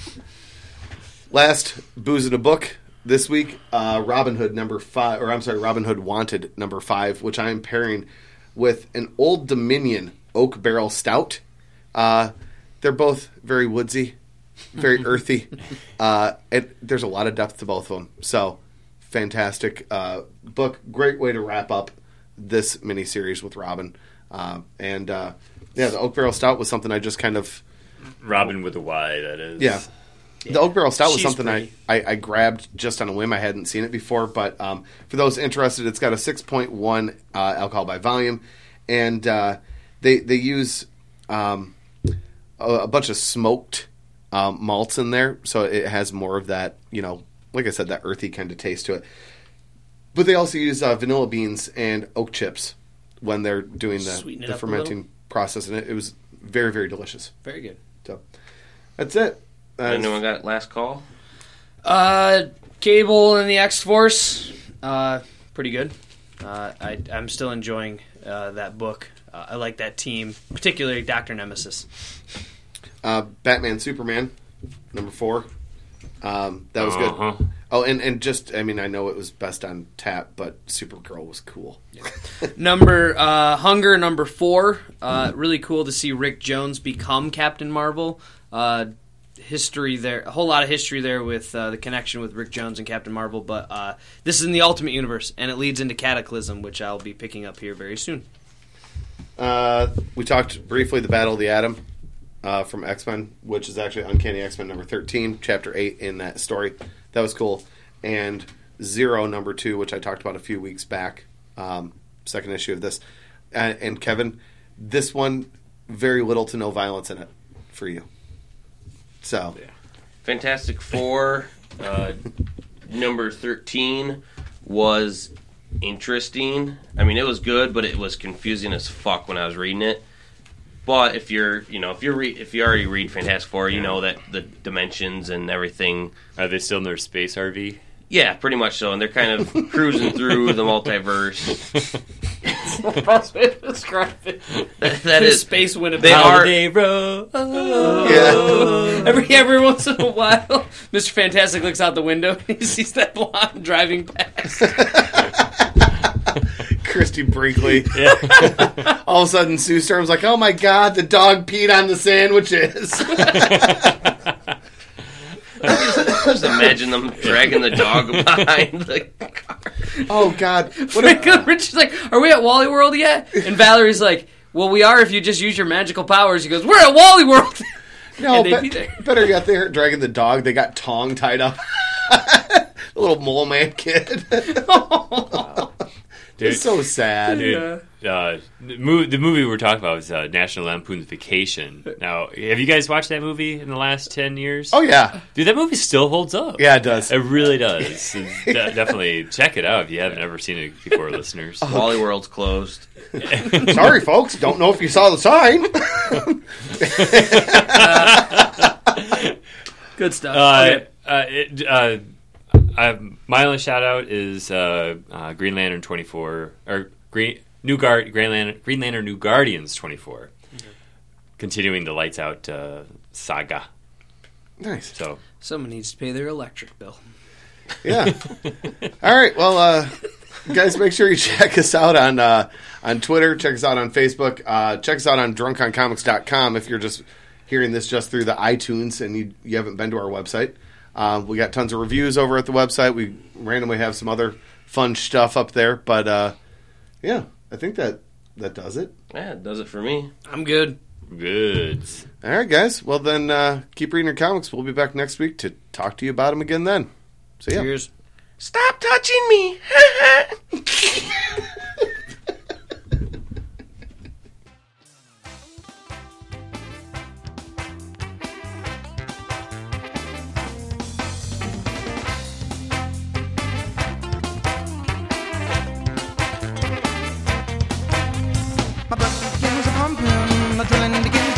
Speaker 3: Last booze in a book this week, uh, Robin Hood number five, or I'm sorry, Robin Hood Wanted number five, which I am pairing with an Old Dominion Oak Barrel Stout. Uh, they're both very woodsy, very earthy. Uh, and there's a lot of depth to both of them. So, fantastic uh, book. Great way to wrap up this miniseries with Robin. Uh, and uh, yeah, the Oak Barrel Stout was something I just kind of.
Speaker 4: Robin with a Y, that is.
Speaker 3: Yeah. The Oak Barrel Stout was
Speaker 2: She's
Speaker 3: something I, I, I grabbed just on a whim. I hadn't seen it before, but um, for those interested, it's got a six point one uh, alcohol by volume, and uh, they they use um, a, a bunch of smoked um, malts in there, so it has more of that, you know, like I said, that earthy kind of taste to it. But they also use uh, vanilla beans and oak chips when they're doing the,
Speaker 2: Sweeten it
Speaker 3: the
Speaker 2: up a
Speaker 3: fermenting process, and it, it was very, very delicious.
Speaker 2: Very good.
Speaker 3: So that's it. Uh,
Speaker 1: Anyone got last call?
Speaker 2: Uh, Cable and the X-Force, uh, pretty good. Uh, I, I'm still enjoying uh, that book. Uh, I like that team, particularly Doctor Nemesis.
Speaker 3: Uh, Batman Superman number four. Um, that was
Speaker 4: Uh-huh.
Speaker 3: good. Oh, and, and just I mean I know it was best on tap, but Supergirl was cool.
Speaker 2: Number uh, Hunger number four. Uh, really cool to see Rick Jones become Captain Marvel. Uh, history there, a whole lot of history there with uh, the connection with Rick Jones and Captain Marvel. But uh, this is in the Ultimate Universe, and it leads into Cataclysm, which I'll be picking up here very soon.
Speaker 3: Uh, we talked briefly the Battle of the Atom uh, from X-Men, which is actually Uncanny X-Men number thirteen, chapter eight in that story. That was cool. And Zero number two, which I talked about a few weeks back, um, second issue of this. Uh, and Kevin, this one, very little to no violence in it for you. So,
Speaker 4: Yeah.
Speaker 1: Fantastic Four, uh, number thirteen was interesting. I mean, it was good, but it was confusing as fuck when I was reading it. But if you're, you know, if you're re- if you already read Fantastic Four, you know that the dimensions and everything.
Speaker 4: Are they still in their space R V?
Speaker 1: Yeah, pretty much so. And they're kind of cruising through the multiverse.
Speaker 2: the best way to describe it.
Speaker 1: That, that is
Speaker 2: Space Winnipeg.
Speaker 1: They are.
Speaker 4: Holiday Row.
Speaker 3: yeah.
Speaker 2: Every every once in a while, Mister Fantastic looks out the window and he sees that blonde driving past.
Speaker 3: Christy Brinkley.
Speaker 4: Yeah.
Speaker 3: All of a sudden, Sue Storm's like, oh my god, the dog peed on the sandwiches.
Speaker 1: Just imagine them dragging the dog behind the car.
Speaker 3: Oh god. What
Speaker 2: Franklin
Speaker 3: a,
Speaker 2: Richard's like, are we at Wally World yet? And Valerie's like, well, we are if you just use your magical powers. He goes, we're at Wally World.
Speaker 3: no,
Speaker 2: and they'd
Speaker 3: be-
Speaker 2: be there.
Speaker 3: better yet, they're dragging the dog. They got Tong tied up. The little mole man kid.
Speaker 4: Dude,
Speaker 3: It's so sad.
Speaker 4: dude, uh, the, movie, the movie we're talking about is uh, National Lampoon's Vacation. Now, have you guys watched that movie in the last ten years?
Speaker 3: Oh yeah.
Speaker 4: Dude, that movie still holds up.
Speaker 3: Yeah, it does.
Speaker 4: It really does. It's de- definitely check it out if you haven't ever seen it before, listeners.
Speaker 1: Wally World's closed.
Speaker 3: Sorry, folks. Don't know if you saw the sign.
Speaker 2: Good stuff.
Speaker 4: Uh,
Speaker 2: Okay.
Speaker 4: uh, it, uh, uh, my only shout out is uh, uh, Green Lantern twenty-four or Green New Guard Green Lantern Green Lantern New Guardians twenty-four,
Speaker 2: Mm-hmm.
Speaker 4: continuing the Lights Out uh, saga.
Speaker 3: Nice.
Speaker 4: So
Speaker 2: Someone needs to pay their electric bill.
Speaker 3: Yeah. All right. Well, uh, guys, make sure you check us out on uh, on Twitter. Check us out on Facebook. Uh, check us out on drunk on comics dot com if you're just hearing this just through the iTunes and you, you haven't been to our website. Uh, we got tons of reviews over at the website. We randomly have some other fun stuff up there. But, uh, yeah, I think that, that does it.
Speaker 1: Yeah, it does it for me.
Speaker 2: I'm good.
Speaker 4: good.
Speaker 3: All right, guys. Well, then uh, keep reading your comics. We'll be back next week to talk to you about them again then. See ya.
Speaker 2: Cheers.
Speaker 1: Stop touching me.
Speaker 5: My blood begins a pumping, my drilling begins